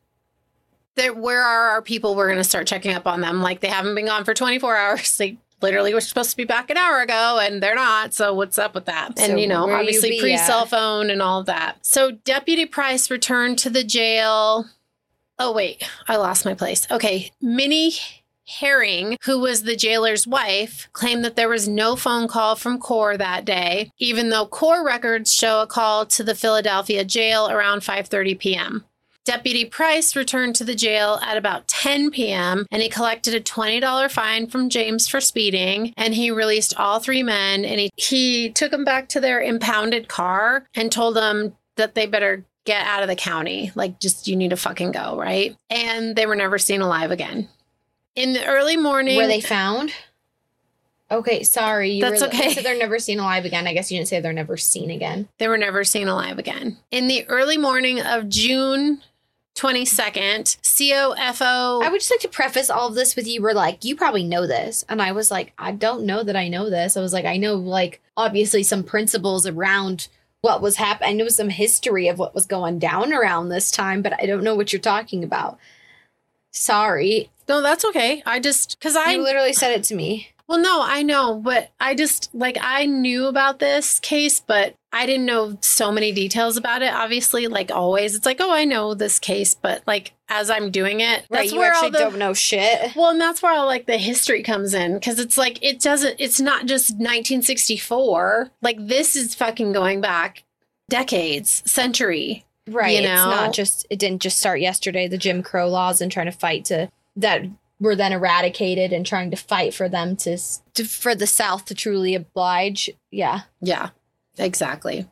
they where are our people? We're going to start checking up on them. Like, they haven't been gone for twenty-four hours. They literally were supposed to be back an hour ago, and they're not. So what's up with that? So And, you know, where you obviously be pre-cell at? phone and all of that. So Deputy Price returned to the jail. Oh, wait, I lost my place. Okay. Minnie Herring, who was the jailer's wife, claimed that there was no phone call from Corps that day, even though Corps records show a call to the Philadelphia jail around five thirty p.m. Deputy Price returned to the jail at about ten p.m. and he collected a twenty dollars fine from James for speeding, and he released all three men, and he, he took them back to their impounded car and told them that they better get out of the county. Like, just, you need to fucking go, right? And they were never seen alive again. In the early morning... Were they found? Okay, sorry. You That's were, okay. You said they're never seen alive again. I guess you didn't say they're never seen again. They were never seen alive again. In the early morning of June twenty-second, C O F O... I would just like to preface all of this with you were like, you probably know this. And I was like, I don't know that I know this. I was like, I know, like, obviously some principles around what was happening. I know some history of what was going down around this time, but I don't know what you're talking about. Sorry. No, that's okay. I just... Because I... You literally said it to me. Well, no, I know, but I just, like, I knew about this case, but I didn't know so many details about it. Obviously, like always, it's like, oh, I know this case, but like as I'm doing it, Right, that's you where actually all the, don't know shit. Well, and that's where all like the history comes in, because it's like it doesn't. It's not just nineteen sixty-four. Like this is fucking going back decades, century. Right. You know? It's not just, it didn't just start yesterday, the Jim Crow laws and trying to fight to that were then eradicated and trying to fight for them to, to for the South to truly oblige. Yeah. Yeah, exactly.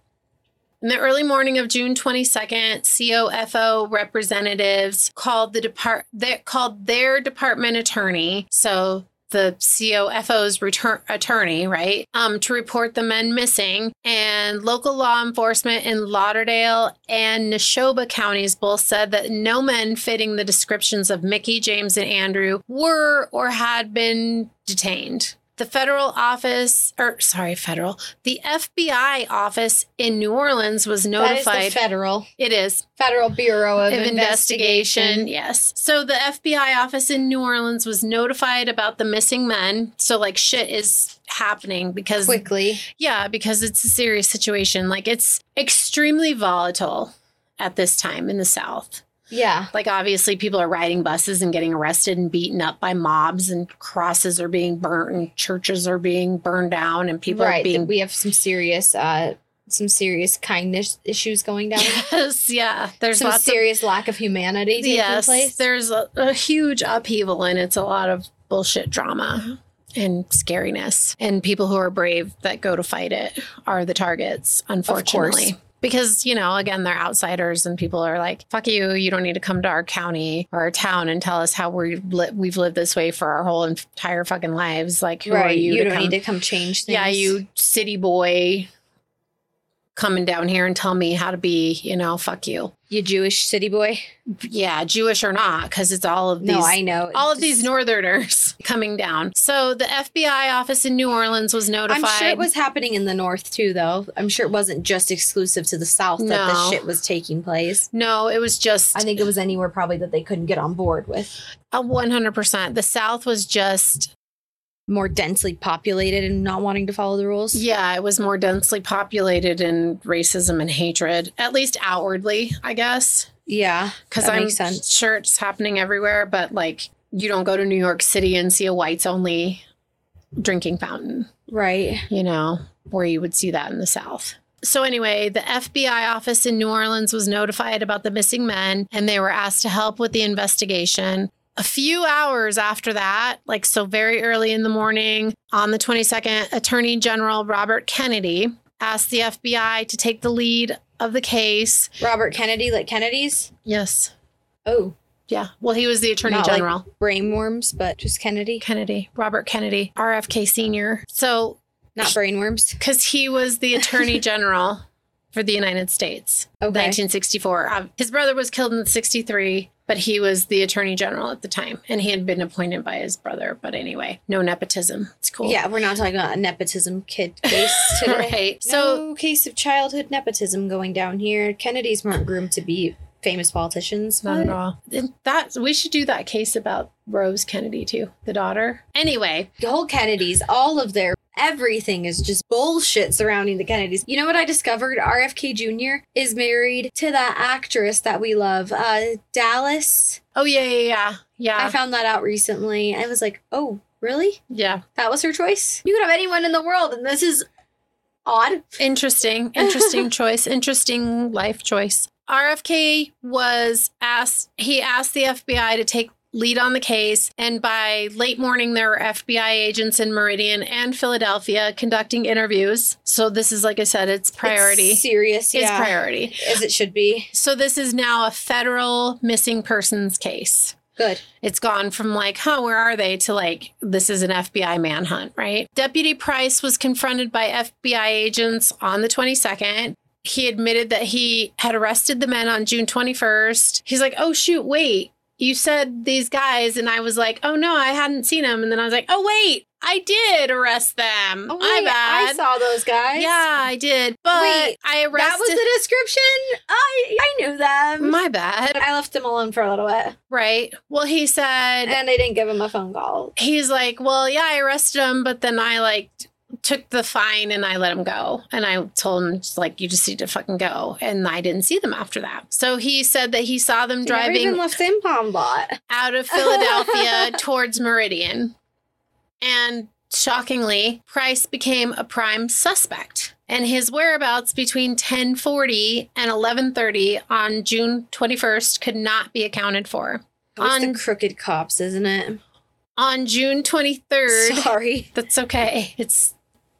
In the early morning of June twenty-second, C O F O representatives called the depart they called their department attorney, so the C O F O's return attorney, right, um, to report the men missing. And local law enforcement in Lauderdale and Neshoba counties both said that no men fitting the descriptions of Mickey, James, and Andrew were or had been detained. The federal office, or sorry, federal, the F B I office in New Orleans was notified. That is the federal. It is. Federal Bureau of, Of Investigation. investigation. Yes. So the F B I office in New Orleans was notified about the missing men. So like shit is happening because Quickly. yeah, because it's a serious situation. Like it's extremely volatile at this time in the South. Yeah. Like obviously people are riding buses and getting arrested and beaten up by mobs, and crosses are being burnt and churches are being burned down and people right. are being We have some serious uh some serious kindness issues going down. Yes, yeah. There's Some lots serious lack of humanity of taking yes, place. there's a, a huge upheaval, and it's a lot of bullshit drama and scariness. And people who are brave that go to fight it are the targets, unfortunately. Because, you know, again, they're outsiders and people are like, fuck you, you don't need to come to our county or our town and tell us how we li- we've lived this way for our whole entire fucking lives. Like, who right. are you, You to don't come- need to come change things. Yeah, you city boy coming down here and tell me how to be, you know, fuck you. You Jewish city boy. Yeah, Jewish or not, because it's all of these. No, I know. All of Just- these northerners coming down. So the F B I office in New Orleans was notified. I'm sure it was happening in the north too, though. I'm sure it wasn't just exclusive to the south that No. this shit was taking place. No, it was just I think it was anywhere probably that they couldn't get on board with. a one hundred percent. The South was just, More densely populated and not wanting to follow the rules. yeah, it was more densely populated in racism and hatred, at least outwardly, I guess. Yeah. Because that I'm makes sense. sure it's happening everywhere, but like you don't go to New York City and see a whites only drinking fountain, Right. you know, where you would see that in the South. So anyway, the F B I office in New Orleans was notified about the missing men, and they were asked to help with the investigation. A few hours after that, like so very early in the morning, on the twenty-second, Attorney General Robert Kennedy asked the F B I to take the lead of the case. Robert Kennedy, like Kennedy's? Yes. Oh. Yeah. Well, he was the Attorney Not General. like brainworms, but just Kennedy. Kennedy, Robert Kennedy, R F K Senior. So, Not brainworms. because he was the Attorney General for the United States, Okay. nineteen sixty-four. Um, his brother was killed in sixty-three, but he was the Attorney General at the time, and he had been appointed by his brother. But anyway, no nepotism. It's cool. Yeah, we're not talking about a nepotism kid case today. Right. So, So, no case of childhood nepotism going down here. Kennedys weren't groomed to be famous politicians. not at all. And that we should do that case about Rose Kennedy too, the daughter. Anyway, The whole Kennedys, all of their everything is just bullshit surrounding the Kennedys. You know what I discovered? R F K Junior is married to that actress that we love, uh, Dallas. oh yeah, yeah, yeah, yeah, I found that out recently. I was like, oh, really? yeah. That was her choice? You could have anyone in the world, and this is odd. Interesting, interesting choice, interesting life choice. R F K was asked, he asked the F B I to take lead on the case. And by late morning, there were F B I agents in Meridian and Philadelphia conducting interviews. So this is, like I said, it's priority. It's serious, It's yeah. priority. As it should be. So this is now a federal missing persons case. Good. It's gone from like, huh, where are they, to like, this is an F B I manhunt, right? Deputy Price was confronted by F B I agents on the twenty-second. He admitted that he had arrested the men on June twenty-first. He's like, oh, shoot, wait. You said these guys, and I was like, oh, no, I hadn't seen them. And then I was like, oh, wait, I did arrest them. Oh, My wait, bad. I saw those guys. Yeah, I did. But Wait, I arrested. That was the description? I I knew them. My bad. I left him alone for a little bit. Right. Well, he said. And I didn't give him a phone call. He's like, well, yeah, I arrested him, but then I like took the fine and I let him go. And I told him, just like, you just need to fucking go. And I didn't see them after that. So he said that he saw them They driving never even left the impound lot. out of Philadelphia towards Meridian. And shockingly, Price became a prime suspect. And his whereabouts between ten forty and eleven thirty on June twenty-first could not be accounted for. It's On, the crooked cops, isn't it? on June twenty-third. Sorry. That's okay. It's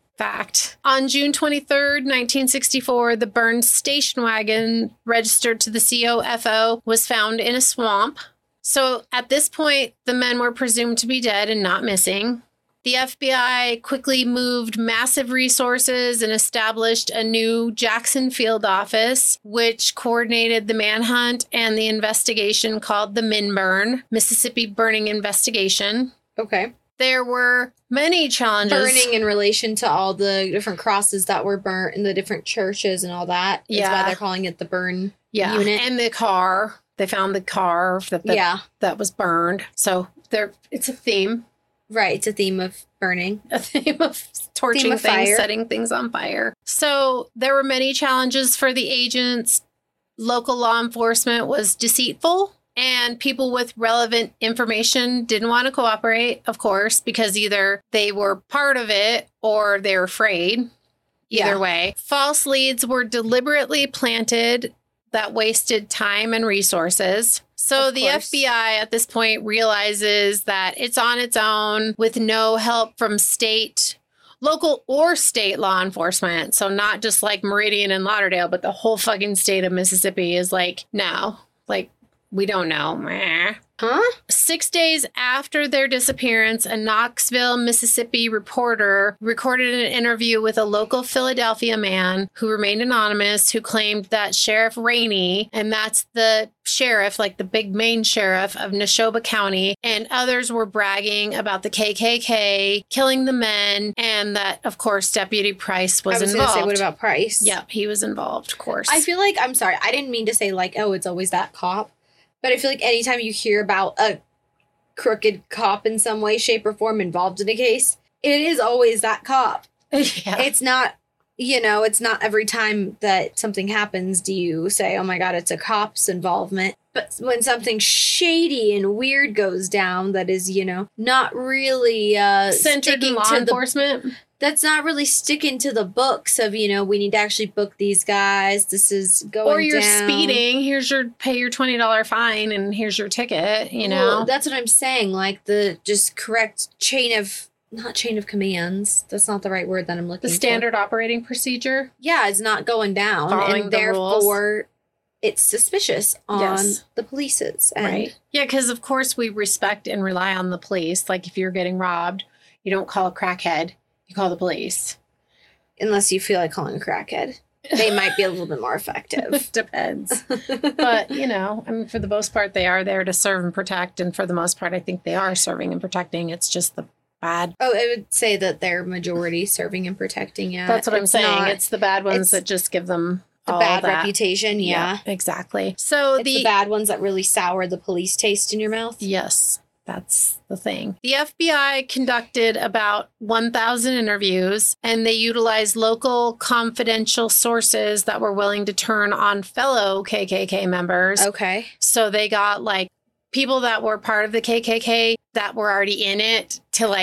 fact. On June twenty-third, nineteen sixty-four, the burned station wagon registered to the C O F O was found in a swamp. So at this point, the men were presumed to be dead and not missing. The F B I quickly moved massive resources and established a new Jackson field office, which coordinated the manhunt and the investigation called the MinBurn, Mississippi Burning Investigation. Okay. There were many challenges. Burning in relation to all the different crosses that were burnt in the different churches and all that. That's Yeah. why they're calling it the burn yeah. unit. And the car. They found the car that, that, yeah. that was burned. So there, it's a theme. Right. It's a theme of burning. A theme of torching Theme of things, fire. setting things on fire. So there were many challenges for the agents. Local law enforcement was deceitful, and people with relevant information didn't want to cooperate, of course, because either they were part of it or they were afraid. Either Yeah. way. False leads were deliberately planted that wasted time and resources. So Of the course. F B I at this point realizes that it's on its own with no help from state, local or state law enforcement. So not just like Meridian and Lauderdale, but the whole fucking state of Mississippi is like, no, like, we don't know. Meh. Huh? Six days after their disappearance, a Knoxville, Mississippi reporter recorded an interview with a local Philadelphia man who remained anonymous, who claimed that Sheriff Rainey, and that's the sheriff, like the big main sheriff of Neshoba County, and others were bragging about the K K K killing the men, and that, of course, Deputy Price was, I was involved. going to say, what about Price? Yep, he was involved, of course. I feel like, I'm sorry, I didn't mean to say like, oh, it's always that cop. But I feel like anytime you hear about a crooked cop in some way, shape, or form involved in a case, it is always that cop. yeah. It's not, you know, it's not every time that something happens do you say, oh my God, it's a cop's involvement. But when something shady and weird goes down that is, you know, not really uh, Centered in sticking law to the enforcement. that's not really sticking to the books of, you know, we need to actually book these guys. This is going Or you're down. speeding. Here's your pay your twenty dollars fine and here's your ticket, you know. Well, that's what I'm saying. Like the just correct chain of, not chain of commands. That's not the right word that I'm looking the for. standard operating procedure. Yeah, it's not going down. Following and the therefore it's suspicious on Yes. the police's end. Right. Yeah, because of course we respect and rely on the police. Like if you're getting robbed, you don't call a crackhead, you call the police. Unless you feel like calling a crackhead. They might be a little bit more effective. Depends. But, you know, I mean, for the most part, they are there to serve and protect. And for the most part, I think they are serving and protecting. It's just the bad. Oh, I would say that they're majority serving and protecting. Yeah, That's what I'm It's saying. not it's the bad ones it's that just give them the all bad that. reputation. Yeah, exactly. So it's the, the bad ones that really sour the police taste in your mouth. yes, that's the thing. The F B I conducted about one thousand interviews, and they utilized local confidential sources that were willing to turn on fellow K K K members. Okay. So they got like people that were part of the K K K that were already in it to like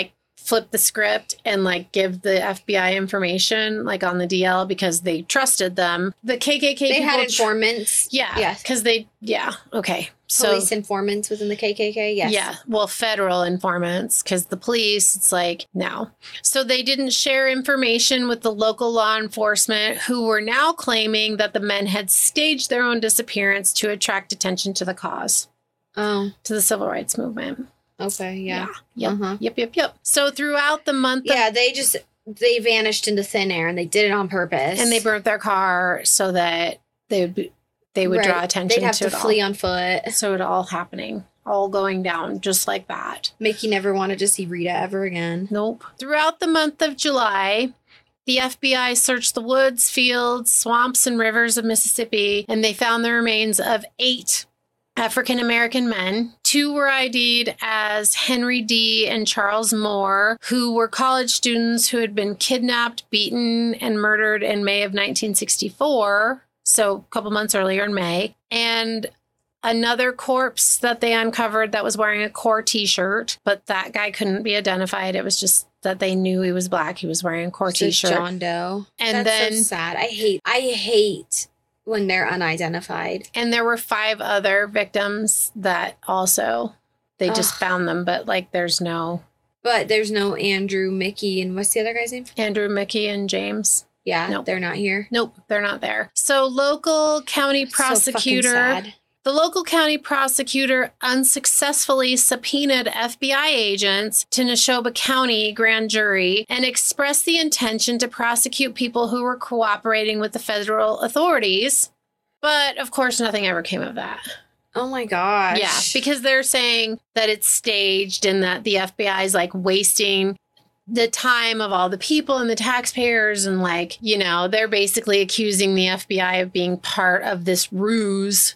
flip the script and like give the F B I information like on the D L because they trusted them. The K K K They people had informants. Tr- yeah. Yes. Because they, yeah. Okay. Police so, informants within the K K K. Yes. Yeah. Well, federal informants because the police, it's like, no. So they didn't share information with the local law enforcement who were now claiming that the men had staged their own disappearance to attract attention to the cause. Oh. To the civil rights movement. Okay. Yeah. yeah. Yep. Uh-huh. Yep. Yep. Yep. So throughout the month. Yeah. Of, They just, they vanished into thin air and they did it on purpose. and they burnt their car so that they would be, they would Right. draw attention They'd have to, to it flee all. on foot. So it all happening, all going down just like that. Mickey never wanted to see Rita ever again. Nope. Throughout the month of July, the F B I searched the woods, fields, swamps, and rivers of Mississippi, and they found the remains of eight African-American men. Two were I D'd as Henry D. and Charles Moore, who were college students who had been kidnapped, beaten, and murdered in May of nineteen sixty-four. So a couple months earlier in May. And another corpse that they uncovered that was wearing a Core t-shirt, but that guy couldn't be identified. It was just that they knew he was black. He was wearing a Core It's just t-shirt. John Doe. And That's then so sad. I hate, I hate when they're unidentified. And there were five other victims that also, they just Ugh. found them, but like there's no But there's no Andrew, Mickey, and what's the other guy's name? Andrew, Mickey, and James. Yeah, Nope. they're not here. Nope, they're not there. So local county prosecutor, So fucking sad. the local county prosecutor unsuccessfully subpoenaed F B I agents to Neshoba County grand jury and expressed the intention to prosecute people who were cooperating with the federal authorities. But of course, nothing ever came of that. Oh my gosh. Yeah, because they're saying that it's staged and that the F B I is like wasting the time of all the people and the taxpayers. And like, you know, they're basically accusing the F B I of being part of this ruse,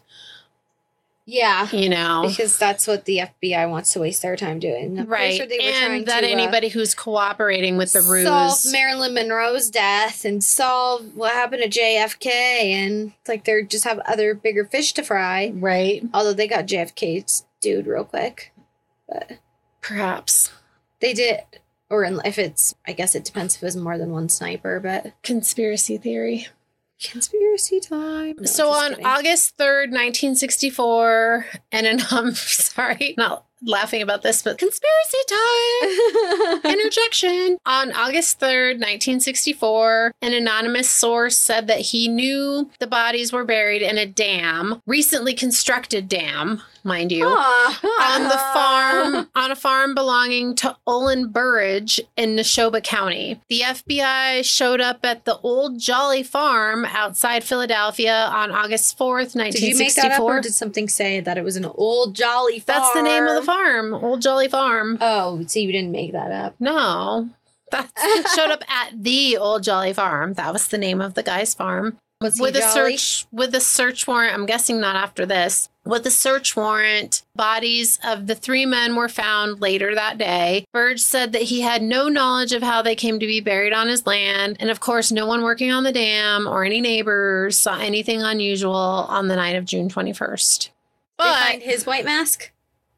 yeah, you know. because that's what the F B I wants to waste their time doing. I'm pretty Right. sure they were trying And that to, uh, anybody who's cooperating with the ruse. solve Marilyn Monroe's death and solve what happened to J F K, and it's like they just have other bigger fish to fry. Right. Although they got J F K's dude real quick, but Perhaps. they did. Or in- if it's, I guess it depends if it was more than one sniper, but Conspiracy theory. conspiracy time. No, So just on kidding. August third, nineteen sixty-four, and an, I'm sorry, not laughing about this, but conspiracy time. Interjection. On August third, nineteen sixty-four, an anonymous source said that he knew the bodies were buried in a dam, recently constructed dam, mind you, on the farm, on a farm belonging to Olin Burridge in Neshoba County. The F B I showed up at the Old Jolly Farm outside Philadelphia on August fourth, Did nineteen you make that up, sixty-four. or did something say that it was an old jolly farm? That's the name of the farm, Old Jolly Farm. Oh, so you didn't make that up. No, that showed up at the Old Jolly Farm. That was the name of the guy's farm. Was he With a jolly? search, with a search warrant, I'm guessing not after this. With a search warrant, bodies of the three men were found later that day. Burge said that he had no knowledge of how they came to be buried on his land. And of course, no one working on the dam or any neighbors saw anything unusual on the night of June twenty-first. Did But they find his white mask?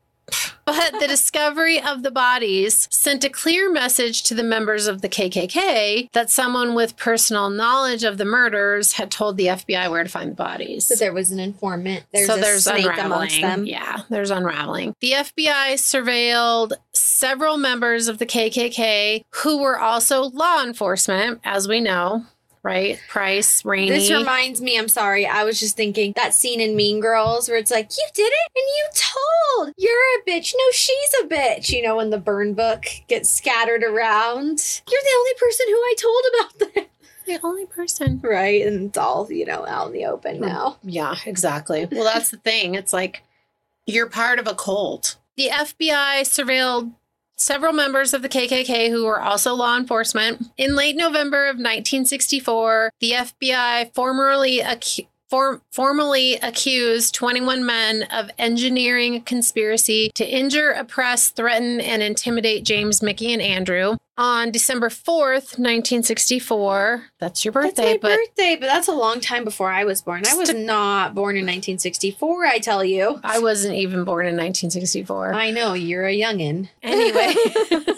But the discovery of the bodies sent a clear message to the members of the K K K that someone with personal knowledge of the murders had told the F B I where to find the bodies. So there was an informant. There's so a there's snake unraveling. amongst them. Yeah, there's unraveling. The F B I surveilled several members of the K K K who were also law enforcement, as we know. Right? Price, Rainey. This reminds me, I'm sorry, I was just thinking that scene in Mean Girls where it's like, you did it and you told. You're a bitch. No, she's a bitch. You know, when the burn book gets scattered around. You're the only person who I told about that. the only person. Right? And it's all, you know, out in the open now. Yeah, exactly. Well, that's the thing. It's like you're part of a cult. The F B I surveilled several members of the K K K who were also law enforcement. In late November of nineteen sixty-four, the F B I formally acu- form- formally accused twenty-one men of engineering a conspiracy to injure, oppress, threaten, and intimidate James, Mickey, and Andrew. On December fourth, nineteen sixty-four, that's your birthday, That's my but birthday, but that's a long time before I was born. I was St- not born in nineteen sixty-four, I tell you. I wasn't even born in nineteen sixty-four. I know, you're a youngin'. Anyway,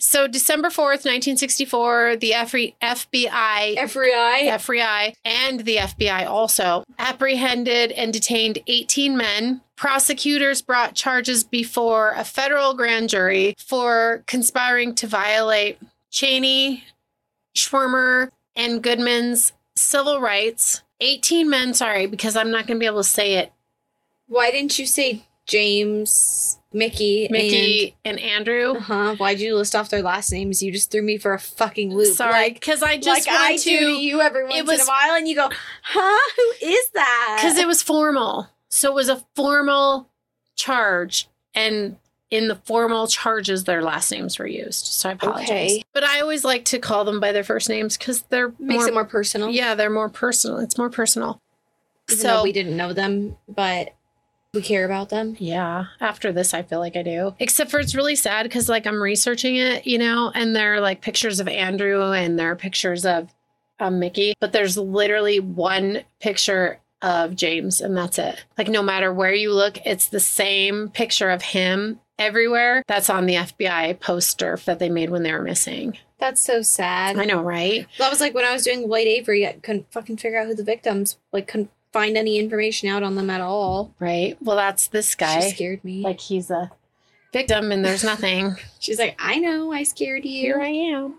So December fourth, nineteen sixty-four, the F B I, F B I. F B I, and the F B I also apprehended and detained eighteen men. Prosecutors brought charges before a federal grand jury for conspiring to violate Cheney, Schwimmer, and Goodman's civil rights. eighteen men, sorry, because I'm not going to be able to say it. Why didn't you say James, Mickey, Mickey, and, and Andrew? Uh-huh. Why'd you list off their last names? You just threw me for a fucking loop. Sorry, because I just like want I to... do to you every once was, in a while, and you go, huh? Who is that? Because it was formal. So it was a formal charge, and in the formal charges, their last names were used. So I apologize. Okay. But I always like to call them by their first names because they're Makes more, it more personal. Yeah, they're more personal. It's more personal. Even so though we didn't know them, but we care about them. Yeah. After this, I feel like I do. Except for it's really sad because, like, I'm researching it, you know, and there are, like, pictures of Andrew and there are pictures of um, Mickey. But there's literally one picture of James, and that's it. Like, no matter where you look, it's the same picture of him everywhere. That's on the F B I poster that they made when they were missing. That's so sad. I know, right? That was like when I was doing White Avery, I couldn't fucking figure out who the victims, like, couldn't find any information out on them at all. Right. Well, that's this guy. She scared me. Like, he's a victim and there's nothing. She's like, I know, I scared you. Here I am.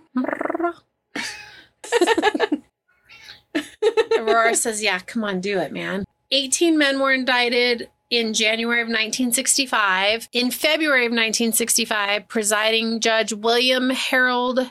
Aurora says, yeah, come on, do it, man. eighteen men were indicted in January of nineteen sixty-five. In February of nineteen sixty-five, presiding Judge William Harold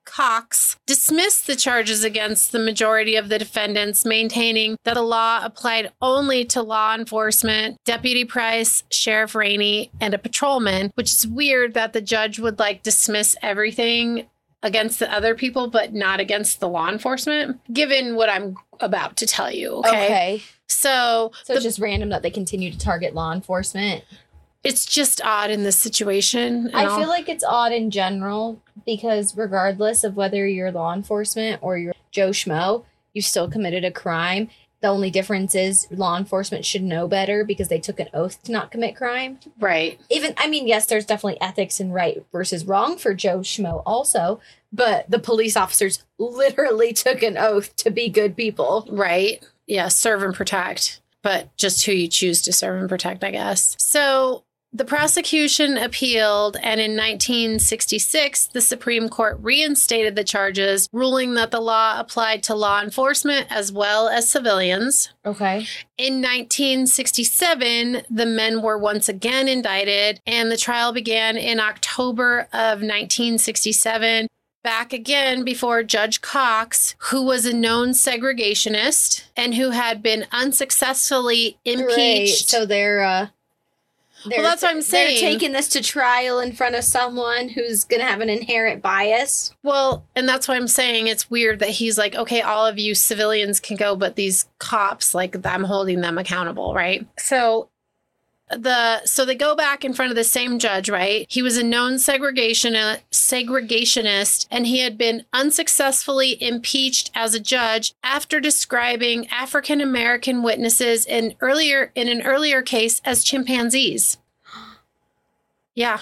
Cox dismissed the charges against the majority of the defendants, maintaining that the law applied only to law enforcement, Deputy Price, Sheriff Rainey, and a patrolman, which is weird that the judge would like dismiss everything against the other people, but not against the law enforcement, given what I'm about to tell you. Okay. Okay. So, So the, it's just random that they continue to target law enforcement. it's just odd in this situation. and I I'll- feel like it's odd in general because regardless of whether you're law enforcement or you're Joe Schmo, you still committed a crime. The only difference is law enforcement should know better because they took an oath to not commit crime. right. Even, I mean, yes, there's definitely ethics and right versus wrong for Joe Schmo also, but the police officers literally took an oath to be good people. Right. Yeah. Serve and protect, but just who you choose to serve and protect, I guess. So the prosecution appealed, and in nineteen sixty-six, the Supreme Court reinstated the charges, ruling that the law applied to law enforcement as well as civilians. Okay. In nineteen sixty-seven, the men were once again indicted, and the trial began in October of nineteen sixty-seven. Back again before Judge Cox, who was a known segregationist and who had been unsuccessfully Right. impeached. So they're, uh, they're, Well, that's what I'm saying. They're taking this to trial in front of someone who's going to have an inherent bias. Well, and that's why I'm saying it's weird that he's like, okay, all of you civilians can go, but these cops, like, I'm holding them accountable, right? So the so they go back in front of the same judge, right? He was a known segregation segregationist, and he had been unsuccessfully impeached as a judge after describing African American witnesses in earlier in an earlier case as chimpanzees. Yeah,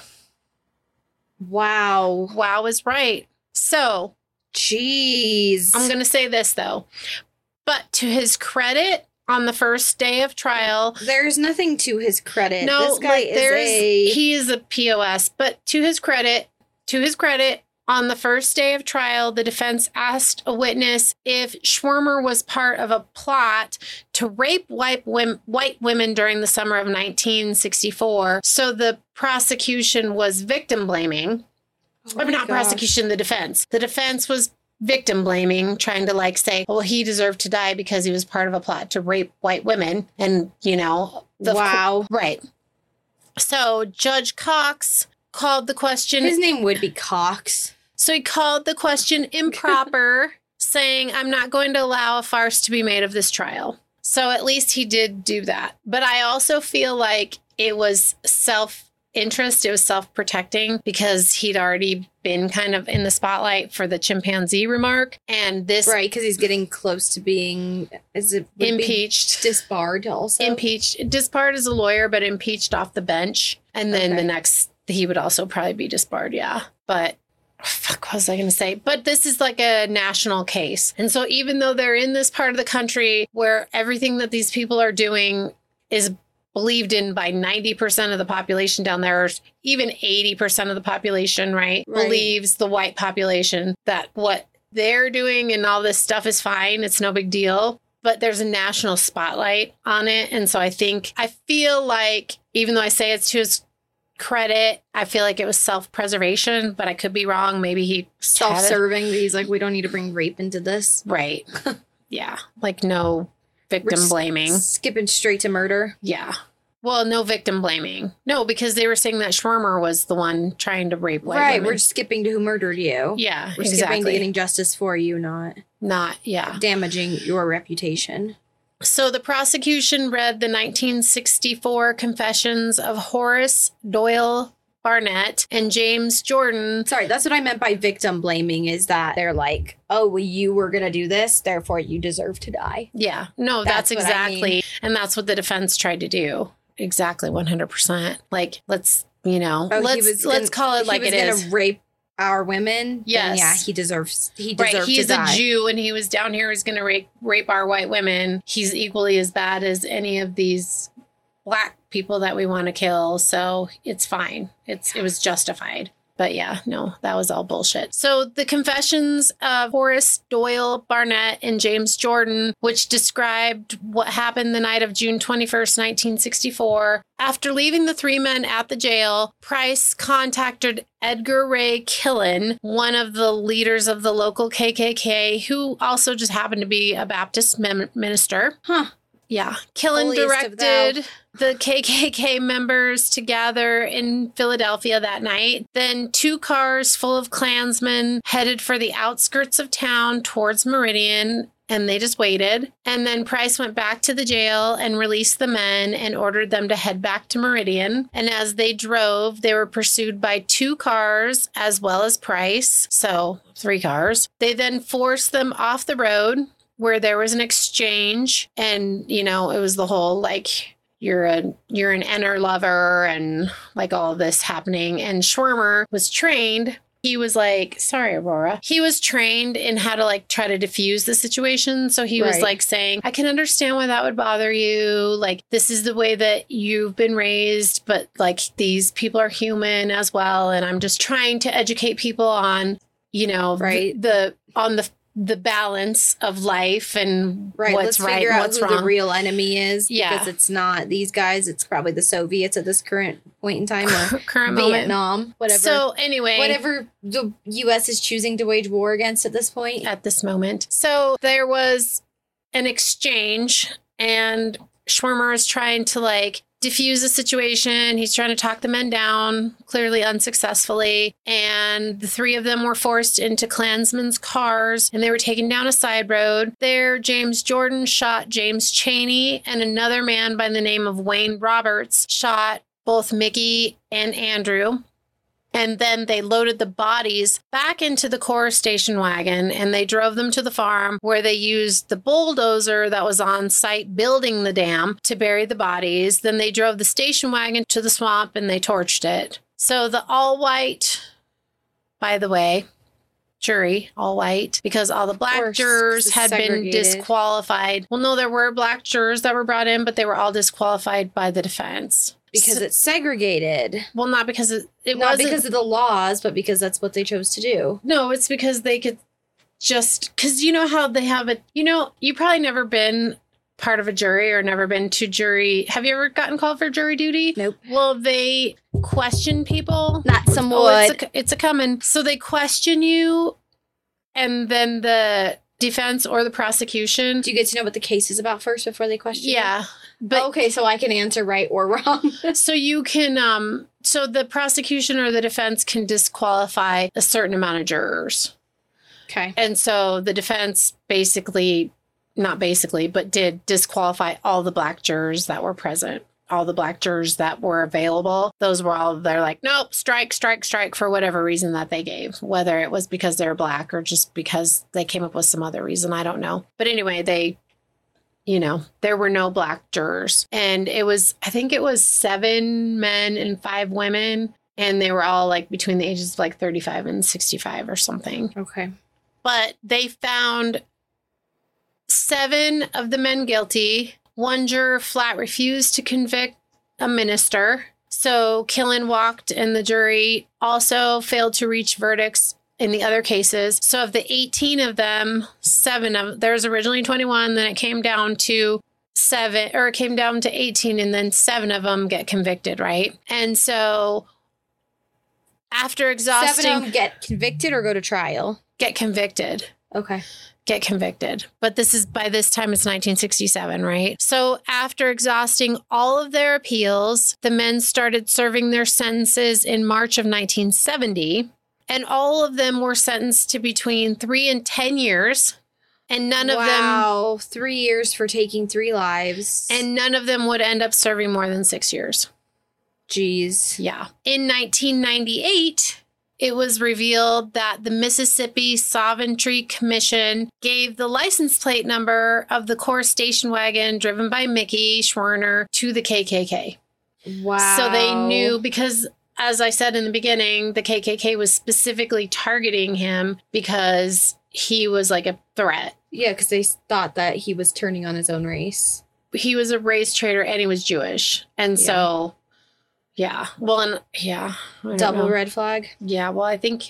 Wow. wow is right. So Jeez. I'm going to say this, though. But to his credit, on the first day of trial, There's nothing to his credit. no, this guy like, is there's a... he is a P O S. But to his credit, to his credit, on the first day of trial, the defense asked a witness if Schwimmer was part of a plot to rape white women, white women during the summer of nineteen sixty-four. So the prosecution was victim blaming. Oh I mean, my not gosh. prosecution, the defense. The defense was victim blaming, trying to like say, well, he deserved to die because he was part of a plot to rape white women. And, you know, the Wow. right. So Judge Cox called the question. His name would be Cox. So he called the question improper, saying, I'm not going to allow a farce to be made of this trial. So at least he did do that. But I also feel like it was self-interest. It was self-protecting because he'd already been kind of in the spotlight for the chimpanzee remark. And this Right, because he's getting close to being... Is it would it be impeached. disbarred also? Impeached. Disbarred as a lawyer, but impeached off the bench. And then Okay. the next, he would also probably be disbarred, yeah. But fuck, what was I going to say? But this is like a national case. And so even though they're in this part of the country where everything that these people are doing is believed in by ninety percent of the population down there, or even eighty percent of the population, right, Right. believes the white population that what they're doing and all this stuff is fine. It's no big deal. But there's a national spotlight on it. And so I think, I feel like, even though I say it's to his credit, I feel like it was self-preservation, but I could be wrong. Maybe he Self-serving. He's like, we don't need to bring rape into this. Right. Yeah. Like no victim We're blaming. s- skipping straight to murder. Yeah. Well, no victim blaming. No, because they were saying that Schwimmer was the one trying to rape white right. women. We're skipping to who murdered you. Yeah, We're skipping exactly. to getting justice for you, not Not, yeah. damaging your reputation. So the prosecution read the nineteen sixty-four confessions of Horace Doyle Barnett and James Jordan. Sorry, that's what I meant by victim blaming, is that they're like, oh, well, you were going to do this, therefore you deserve to die. Yeah, no, that's, That's what I exactly. mean. And that's what the defense tried to do. Exactly, one hundred percent. Like, let's, you know, Oh, he let's was let's gonna- call it like he was it gonna is. rape our women. then Yes. yeah, he deserves. He Right, deserved he's to a die. Jew and he was down here. He's going to rape rape our white women. He's equally as bad as any of these black people that we want to kill. So it's fine. It's it was justified. But yeah, no, that was all bullshit. So the confessions of Horace Doyle Barnett and James Jordan, which described what happened the night of June twenty-first, nineteen sixty-four. After leaving the three men at the jail, Price contacted Edgar Ray Killen, one of the leaders of the local K K K, who also just happened to be a Baptist mem- minister. Huh. Yeah. Killen Holiest of thou. directed the K K K members to gather in Philadelphia that night. Then two cars full of Klansmen headed for the outskirts of town towards Meridian, and they just waited. And then Price went back to the jail and released the men and ordered them to head back to Meridian. And as they drove, they were pursued by two cars as well as Price. So three cars. They then forced them off the road, where there was an exchange, and you know, it was the whole like you're a you're an inner lover and like all of this happening. And Schwimmer was trained. He was like, sorry, Aurora. He was trained in how to like try to diffuse the situation. So he was Right. like saying, I can understand why that would bother you. Like, this is the way that you've been raised, but like these people are human as well. And I'm just trying to educate people on, you know, Right. the, the on the the balance of life and Right. what's let's right figure and out what's who wrong. the real enemy is. Yeah. Because it's not these guys. It's probably the Soviets at this current point in time, or Current moment. Vietnam, whatever. So anyway, whatever the U S is choosing to wage war against at this point. at this moment. So there was an exchange, and Schwimmer is trying to like diffuse the situation. He's trying to talk the men down, clearly unsuccessfully. And the three of them were forced into Klansmen's cars, and they were taken down a side road. There, James Jordan shot James Cheney, and another man by the name of Wayne Roberts shot both Mickey and Andrew. And then they loaded the bodies back into the core station wagon, and they drove them to the farm, where they used the bulldozer that was on site building the dam to bury the bodies. Then they drove the station wagon to the swamp and they torched it. So the all white, by the way, jury, all white, because all the black course, jurors it's had been segregated. disqualified. Well, no, there were black jurors that were brought in, but they were all disqualified by the defense. Because So- it's segregated. well, not because it, it Not wasn't because of the laws, but because that's what they chose to do. No, it's because they could just, because you know how they have it. You know, you probably never been part of a jury or never been to jury. Have you ever gotten called for jury duty? Nope. Well, they question people. Not some Oh, wood. it's a, it's a coming. So they question you, and then the defense or the prosecution. Do you get to know what the case is about first before they question you? Yeah. But okay, so I can answer right or wrong. so you can, um, so the prosecution or the defense can disqualify a certain amount of jurors. Okay. And so the defense basically, not basically, but did disqualify all the black jurors that were present, all the black jurors that were available. Those were all, they're like, nope, strike, strike, strike, for whatever reason that they gave, whether it was because they're black or just because they came up with some other reason. I don't know. But anyway, they, you know, there were no black jurors. And it was, I think it was seven men and five women. And they were all like between the ages of like thirty-five and sixty-five or something. Okay. But they found seven of the men guilty. One juror flat refused to convict a minister. So Killen walked, and the jury also failed to reach verdicts in the other cases. So of the eighteen of them, seven of there's originally twenty-one, then it came down to seven, or it came down to eighteen, and then seven of them get convicted, right? And so after exhausting, Seven of them get convicted or go to trial. get convicted. Okay. Get convicted. But this is by this time it's nineteen sixty-seven, right? So after exhausting all of their appeals, the men started serving their sentences in March of nineteen seventy, and all of them were sentenced to between three and ten years, and none of them Wow, three years for taking three lives. and none of them would end up serving more than six years. Jeez. Yeah. In nineteen ninety-eight, it was revealed that the Mississippi Sovereignty Commission gave the license plate number of the core station wagon driven by Mickey Schwerner to the K K K. Wow. So they knew, because as I said in the beginning, the K K K was specifically targeting him because he was like a threat. Yeah, because they thought that he was turning on his own race. He was a race traitor and he was Jewish. And Yeah. so, yeah. Well, and yeah. I don't Double know. red flag. Yeah. Well, I think.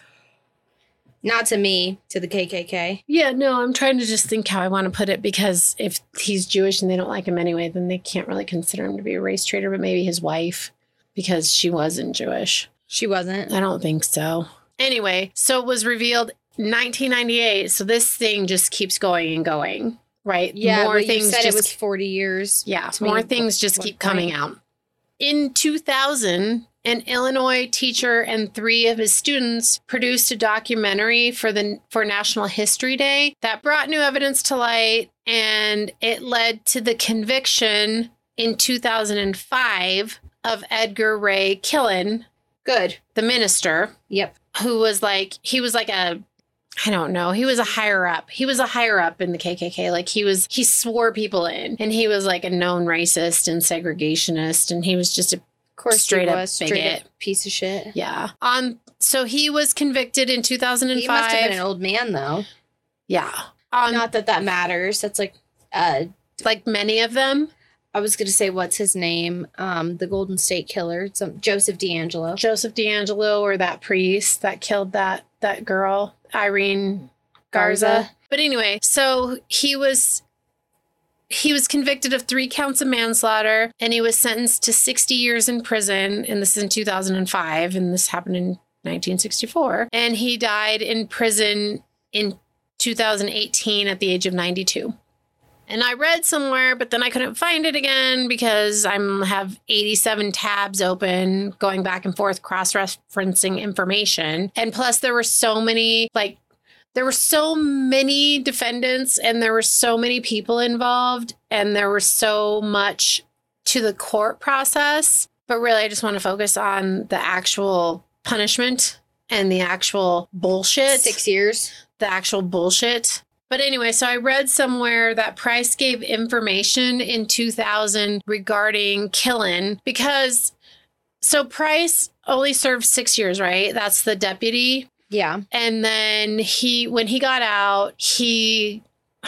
Not to me, to the K K K. Yeah, no, I'm trying to just think how I want to put it, because if he's Jewish and they don't like him anyway, then they can't really consider him to be a race traitor, but maybe his wife, because she wasn't Jewish. She wasn't. I don't think so. Anyway, so it was revealed nineteen ninety-eight. So this thing just keeps going and going, right? Yeah, more but you things said just it was forty years. yeah, to more me, things just what keep point? coming out. In two thousand, an Illinois teacher and three of his students produced a documentary for the for National History Day that brought new evidence to light, and it led to the conviction in two thousand five of Edgar Ray Killen, Good. the minister, Yep. who was like, he was like a, I don't know, he was a higher up. He was a higher up in the K K K. Like he was, he swore people in, and he was like a known racist and segregationist, and he was just a, Of course, Straight he up was. Straight bigot. up piece of shit. yeah. On, so he was convicted in two thousand five. He must have been an old man, though. Yeah. On, Not that that matters. That's like, uh, like many of them. I was going to say, what's his name? Um, the Golden State Killer, some Joseph D'Angelo. Joseph D'Angelo, or that priest that killed that, that girl, Irene Garza. Garza. But anyway, so he was he was convicted of three counts of manslaughter, and he was sentenced to sixty years in prison. And this is in two thousand five, and this happened in nineteen sixty-four. And he died in prison in two thousand eighteen at the age of ninety-two. And I read somewhere, but then I couldn't find it again because I have eighty-seven tabs open, going back and forth, cross-referencing information. And plus, there were so many, like, there were so many defendants, and there were so many people involved, and there was so much to the court process. But really, I just want to focus on the actual punishment and the actual bullshit. Six years. The actual bullshit. But anyway, so I read somewhere that Price gave information in two thousand regarding Killen, because so Price only served six years, right? That's the deputy. Yeah. And then he, when he got out, he,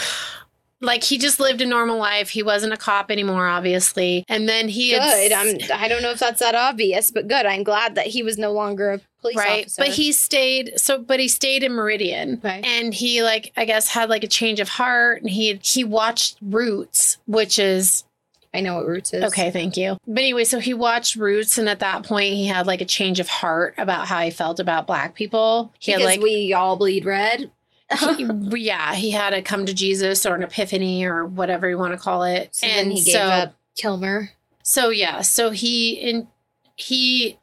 like, he just lived a normal life. He wasn't a cop anymore, obviously. And then he Good. had, I'm, I don't know if that's that obvious, but good. I'm glad that he was no longer a police right. officer. But he stayed, so, but he stayed in Meridian. Okay. And he, like, I guess had like a change of heart, and he, he watched Roots, which is, I know what Roots is. okay, thank you. But anyway, so he watched Roots, and at that point, he had like a change of heart about how he felt about Black people. He Because had like, we all bleed red. he, yeah, he had a come to Jesus or an epiphany or whatever you want to call it. So and then he gave so, up Kilmer. so yeah, so he in he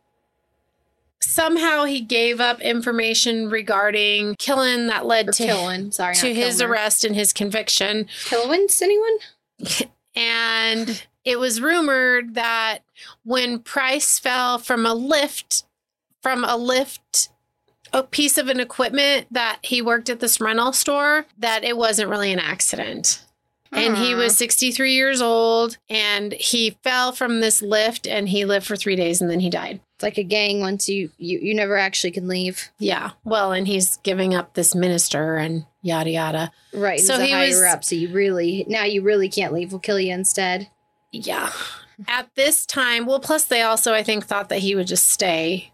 somehow he gave up information regarding Killen that led Or to Killen. Sorry, to not his Kilmer. arrest and his conviction. Killowins, anyone? And it was rumored that when Price fell from a lift, from a lift, a piece of an equipment that he worked at this rental store, that it wasn't really an accident. And he Aw. was sixty-three years old, and he fell from this lift, and he lived for three days, and then he died. It's like a gang once you, you, you never actually can leave. Yeah. Well, and he's giving up this minister and yada, yada. Right. So So he higher was- up. So you really, now you really can't leave. We'll kill you instead. Yeah. At this time, well, plus they also, I think, thought that he would just stay.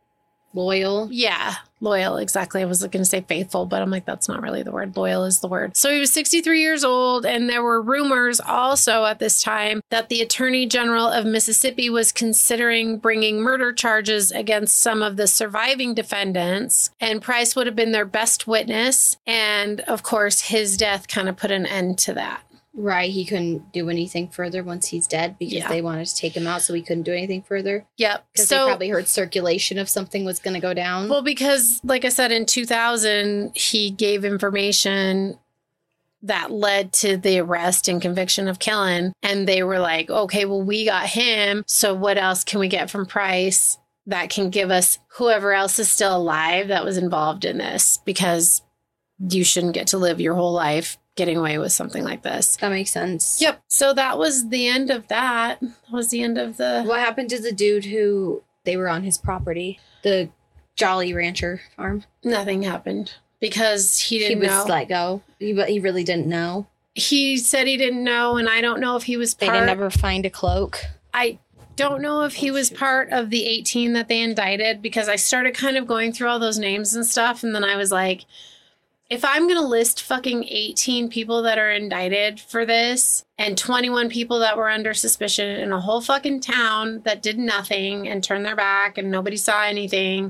Loyal. Yeah, loyal. Exactly. I was going to say faithful, but I'm like, that's not really the word. Loyal is the word. So he was sixty-three years old. And there were rumors also at this time that the Attorney General of Mississippi was considering bringing murder charges against some of the surviving defendants. And Price would have been their best witness. And of course, his death kind of put an end to that. Right. He couldn't do anything further once he's dead because Yeah. they wanted to take him out so he couldn't do anything further. Yep. Because So they probably heard circulation if something was going to go down. Well, because like I said, in two thousand, he gave information that led to the arrest and conviction of Killen. And they were like, okay, well, we got him. So what else can we get from Price that can give us whoever else is still alive that was involved in this? Because you shouldn't get to live your whole life getting away with something like this. That makes sense. Yep. So that was the end of that. That was the end of the... What happened to the dude who they were on his property? The Jolly Rancher farm? Nothing happened because he He didn't was know. let go. He, but he really didn't know. He said he didn't know, and I don't know if he was They part. didn't ever find a cloak. I don't know if he was part of the eighteen that they indicted because I started kind of going through all those names and stuff, and then I was like, if I'm going to list fucking eighteen people that are indicted for this and twenty-one people that were under suspicion in a whole fucking town that did nothing and turned their back and nobody saw anything,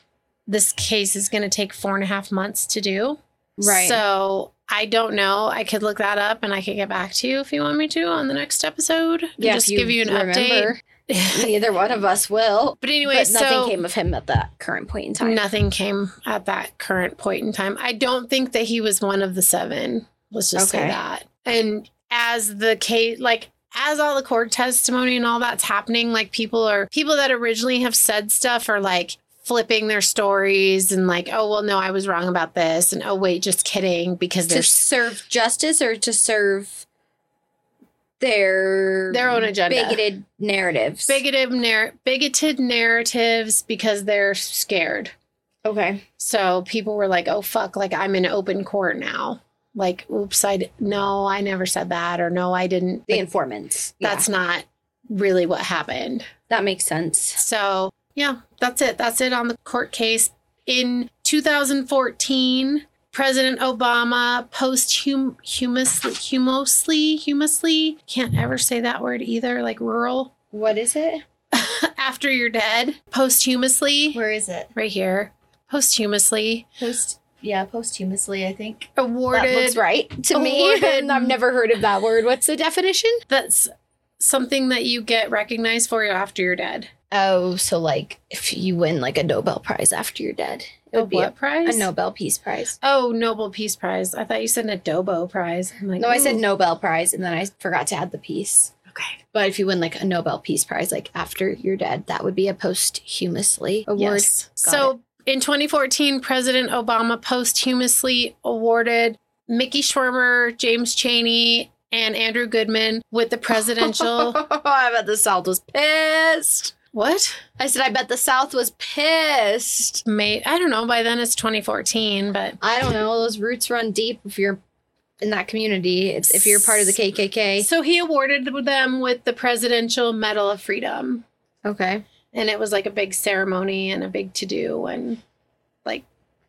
this case is going to take four and a half months to do. Right. So I don't know. I could look that up and I could get back to you if you want me to on the next episode. And Yeah, just if you give you an remember. update. Neither one of us will. But anyway, But so nothing came of him at that current point in time. nothing came at that current point in time. I don't think that he was one of the seven. Let's just say Okay. that. And as the case, like, as all the court testimony and all that's happening, like, people are, people that originally have said stuff are like flipping their stories and like, oh, well, no, I was wrong about this. And oh, wait, just kidding. Because To there's serve justice or to serve their Their own agenda. bigoted narratives. bigoted, narr- bigoted narratives because they're scared. Okay. So people were like, oh, fuck, like I'm in open court now. Like, oops, I, d- no, I never said that. Or no, I didn't. The Like, informants. that's Yeah, not really what happened. that makes sense. So yeah, that's it. That's it on the court case. In two thousand fourteen, President Obama posthumously, humously, humously, can't ever say that word either, like rural, What is it? after you're dead, posthumously, Where is it? right here, posthumously, Post. Yeah, posthumously. I think awarded. that looks right to me. awarded- I've never heard of that word. What's the definition? That's something that you get recognized for after you're dead. Oh, so like if you win like a Nobel Prize after you're dead, it A would be what a, prize? a Nobel Peace Prize. Oh, Nobel Peace Prize. I thought you said an Adobo Prize. I'm like, No, I said ooh. Nobel Prize, and then I forgot to add the peace. Okay. But if you win like a Nobel Peace Prize, like after you're dead, that would be a posthumously award. Yes. Got So in twenty fourteen, President Obama posthumously awarded Mickey Schwimmer, James Chaney, and Andrew Goodman with the presidential. I bet the South was pissed. What? I said, I bet the South was pissed. May I don't know. By then it's twenty fourteen, but I don't know. Those roots run deep if you're in that community. It's if you're part of the K K K. so he awarded them with the Presidential Medal of Freedom. Okay. And it was like a big ceremony and a big to do. And like,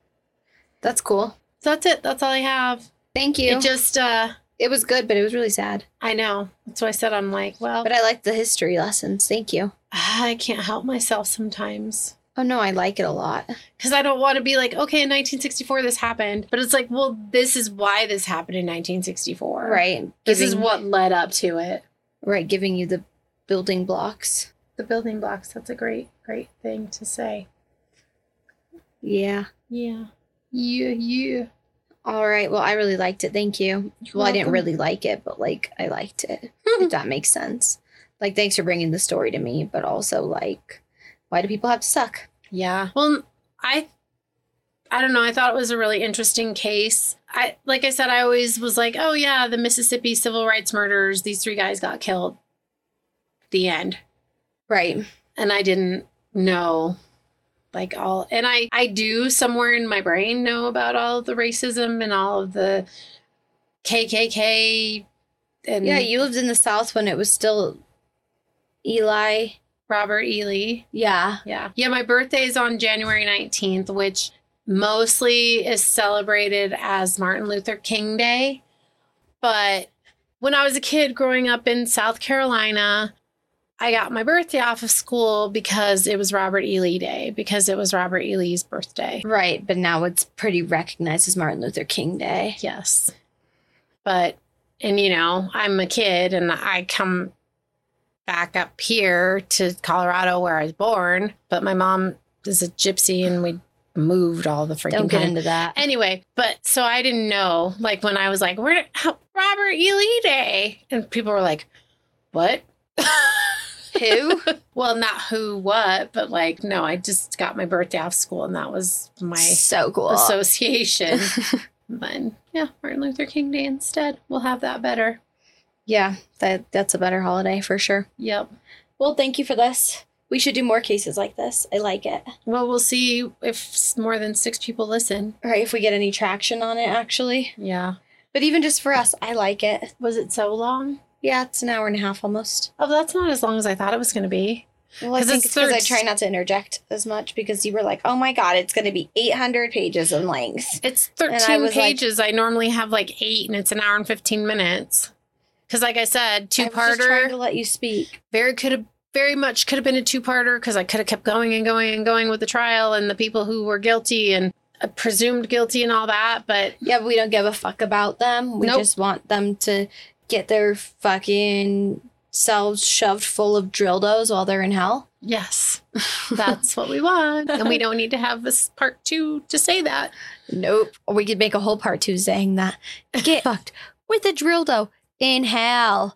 That's cool. so that's it. That's all I have. Thank you. It just, uh, It was good, but it was really sad. I know. That's why I said, I'm like, well, But I liked the history lessons. Thank you. I can't help myself sometimes. Oh, no, I like it a lot. Because I don't want to be like, okay, in nineteen sixty-four, this happened. But it's like, well, this is why this happened in nineteen sixty-four. Right. This is Giving- what led up to it. Right. Giving you the building blocks. The building blocks. That's a great, great thing to say. Yeah. Yeah. Yeah, yeah. All right. Well, I really liked it. Thank you. Well, I didn't welcome. really like it, but like I liked it. If that makes sense. Like, thanks for bringing the story to me, but also like, why do people have to suck? Yeah. Well, I I don't know. I thought it was a really interesting case. I like I said, I always was like, oh yeah, the Mississippi civil rights murders, these three guys got killed. The end. Right. And I didn't know, like all, and I, I do somewhere in my brain know about all of the racism and all of the K K K. And Yeah, you lived in the South when it was still Eli. Robert E. Lee. Yeah. Yeah. Yeah, my birthday is on January nineteenth, which mostly is celebrated as Martin Luther King Day. But when I was a kid growing up in South Carolina, I got my birthday off of school because it was Robert E. Lee Day, because it was Robert E. Lee's birthday. Right, but now it's pretty recognized as Martin Luther King Day. Yes. But, and you know, I'm a kid and I come back up here to Colorado where I was born, but my mom is a gypsy and we moved all the freaking Don't get time. into that. Anyway, but so I didn't know, like when I was like, where how, Robert E. Lee Day? And people were like, what? Who? Well, not who, what, but like, no, I just got my birthday off school and that was my So cool. association. But yeah, Martin Luther King Day instead. We'll have that better. Yeah, that that's a better holiday for sure. Yep. Well, thank you for this. We should do more cases like this. I like it. Well, we'll see if more than six people listen. Or if we get any traction on it, actually. Yeah. But even just for us, I like it. Was it so long? Yeah, it's an hour and a half almost. Oh, that's not as long as I thought it was going to be. Well, I 'Cause think it's it's because I third- try not to interject as much because you were like, oh my God, it's going to be eight hundred pages in length. It's And I thirteen was like- pages. I normally have like eight, and it's an hour and fifteen minutes. Because, like I said, I was just trying two-parter. to let you speak. Very could have, very much could have been a two-parter because I could have kept going and going and going with the trial and the people who were guilty and uh, presumed guilty and all that. But Yeah, but we don't give a fuck about them. We Nope. just want them to get their fucking selves shoved full of dildos while they're in hell. yes, that's what we want. And we don't need to have this part two to say that. Nope. Or we could make a whole part two saying that. Get fucked with a dildo in hell.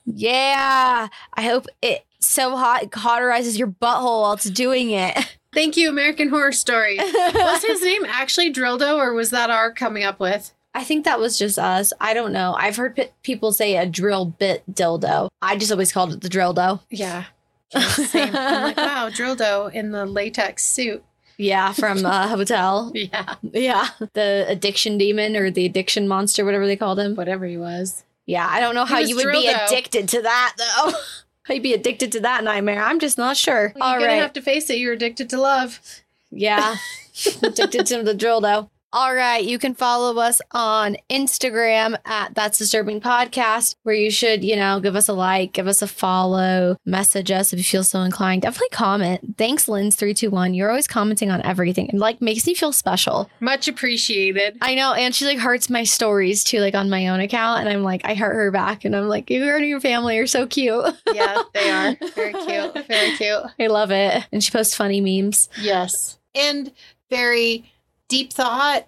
Yeah. I hope it so hot it cauterizes your butthole while it's doing it. Thank you, American Horror Story. Was his name actually Drildo, or was that our coming up with? I think that was just us. I don't know. I've heard p- people say a drill bit dildo. I just always called it the dildo. Yeah. Same. I'm like, wow, Drildo in the latex suit. Yeah, from uh, Hotel. Yeah. Yeah. The addiction demon or the addiction monster, whatever they called him. Whatever he was. Yeah, I don't know how was you would be Drildo. addicted to that, though. How you'd be addicted to that nightmare. I'm just not sure. You're All gonna right. have to face it. You're addicted to love. Yeah. Addicted to the dildo. All right. You can follow us on Instagram at That's Disturbing Podcast, where you should, you know, give us a like, give us a follow, message us if you feel so inclined. Definitely comment. Thanks, Linz three two one. You're always commenting on everything and like makes me feel special. Much appreciated. I know. And she like hearts my stories too, like on my own account. And I'm like, I heart her back. And I'm like, you and your family are so cute. Yeah, they are. Very cute. Very cute. I love it. And she posts funny memes. Yes. And very deep thought,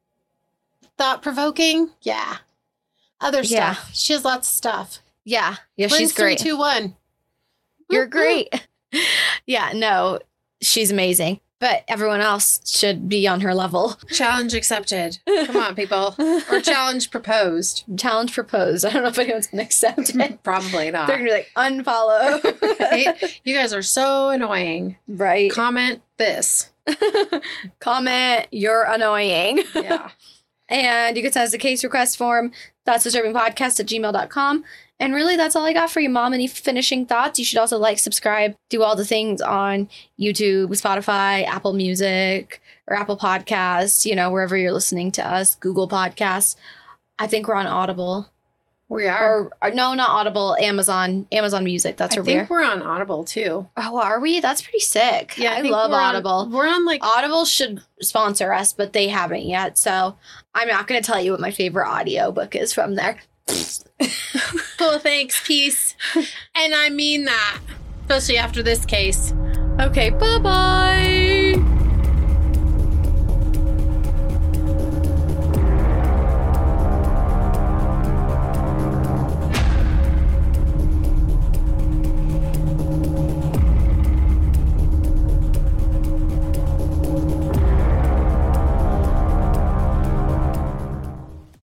thought provoking. Yeah. Other Yeah. stuff. She has lots of stuff. Yeah. Yeah, she's Linz great. three two one. You're Whoop, whoop. great. Yeah, no, she's amazing. But everyone else should be on her level. Challenge accepted. Come on, people. Or challenge proposed. Challenge proposed. I don't know if anyone's going to accept it. Probably not. They're going to be like, unfollow. Right? You guys are so annoying. Right. Comment this. Comment, you're annoying. Yeah. And you can send us a case request form. That's disturbingpodcast at gmail dot com. And really, that's all I got for you, Mom. Any finishing thoughts? You should also like, subscribe, do all the things on YouTube, Spotify, Apple Music, or Apple Podcasts, you know, wherever you're listening to us, Google Podcasts. I think we're on Audible. We are. Or, or no, not Audible, Amazon, Amazon Music. That's I where think we're. we're on Audible too. Oh, are we? That's pretty sick. Yeah, I, think love we're on- Audible. we're on like Audible should sponsor us, but they haven't yet. So I'm not going to tell you what my favorite audiobook is from there. cool, thanks, peace. And I mean that, especially after this case. Okay, bye-bye.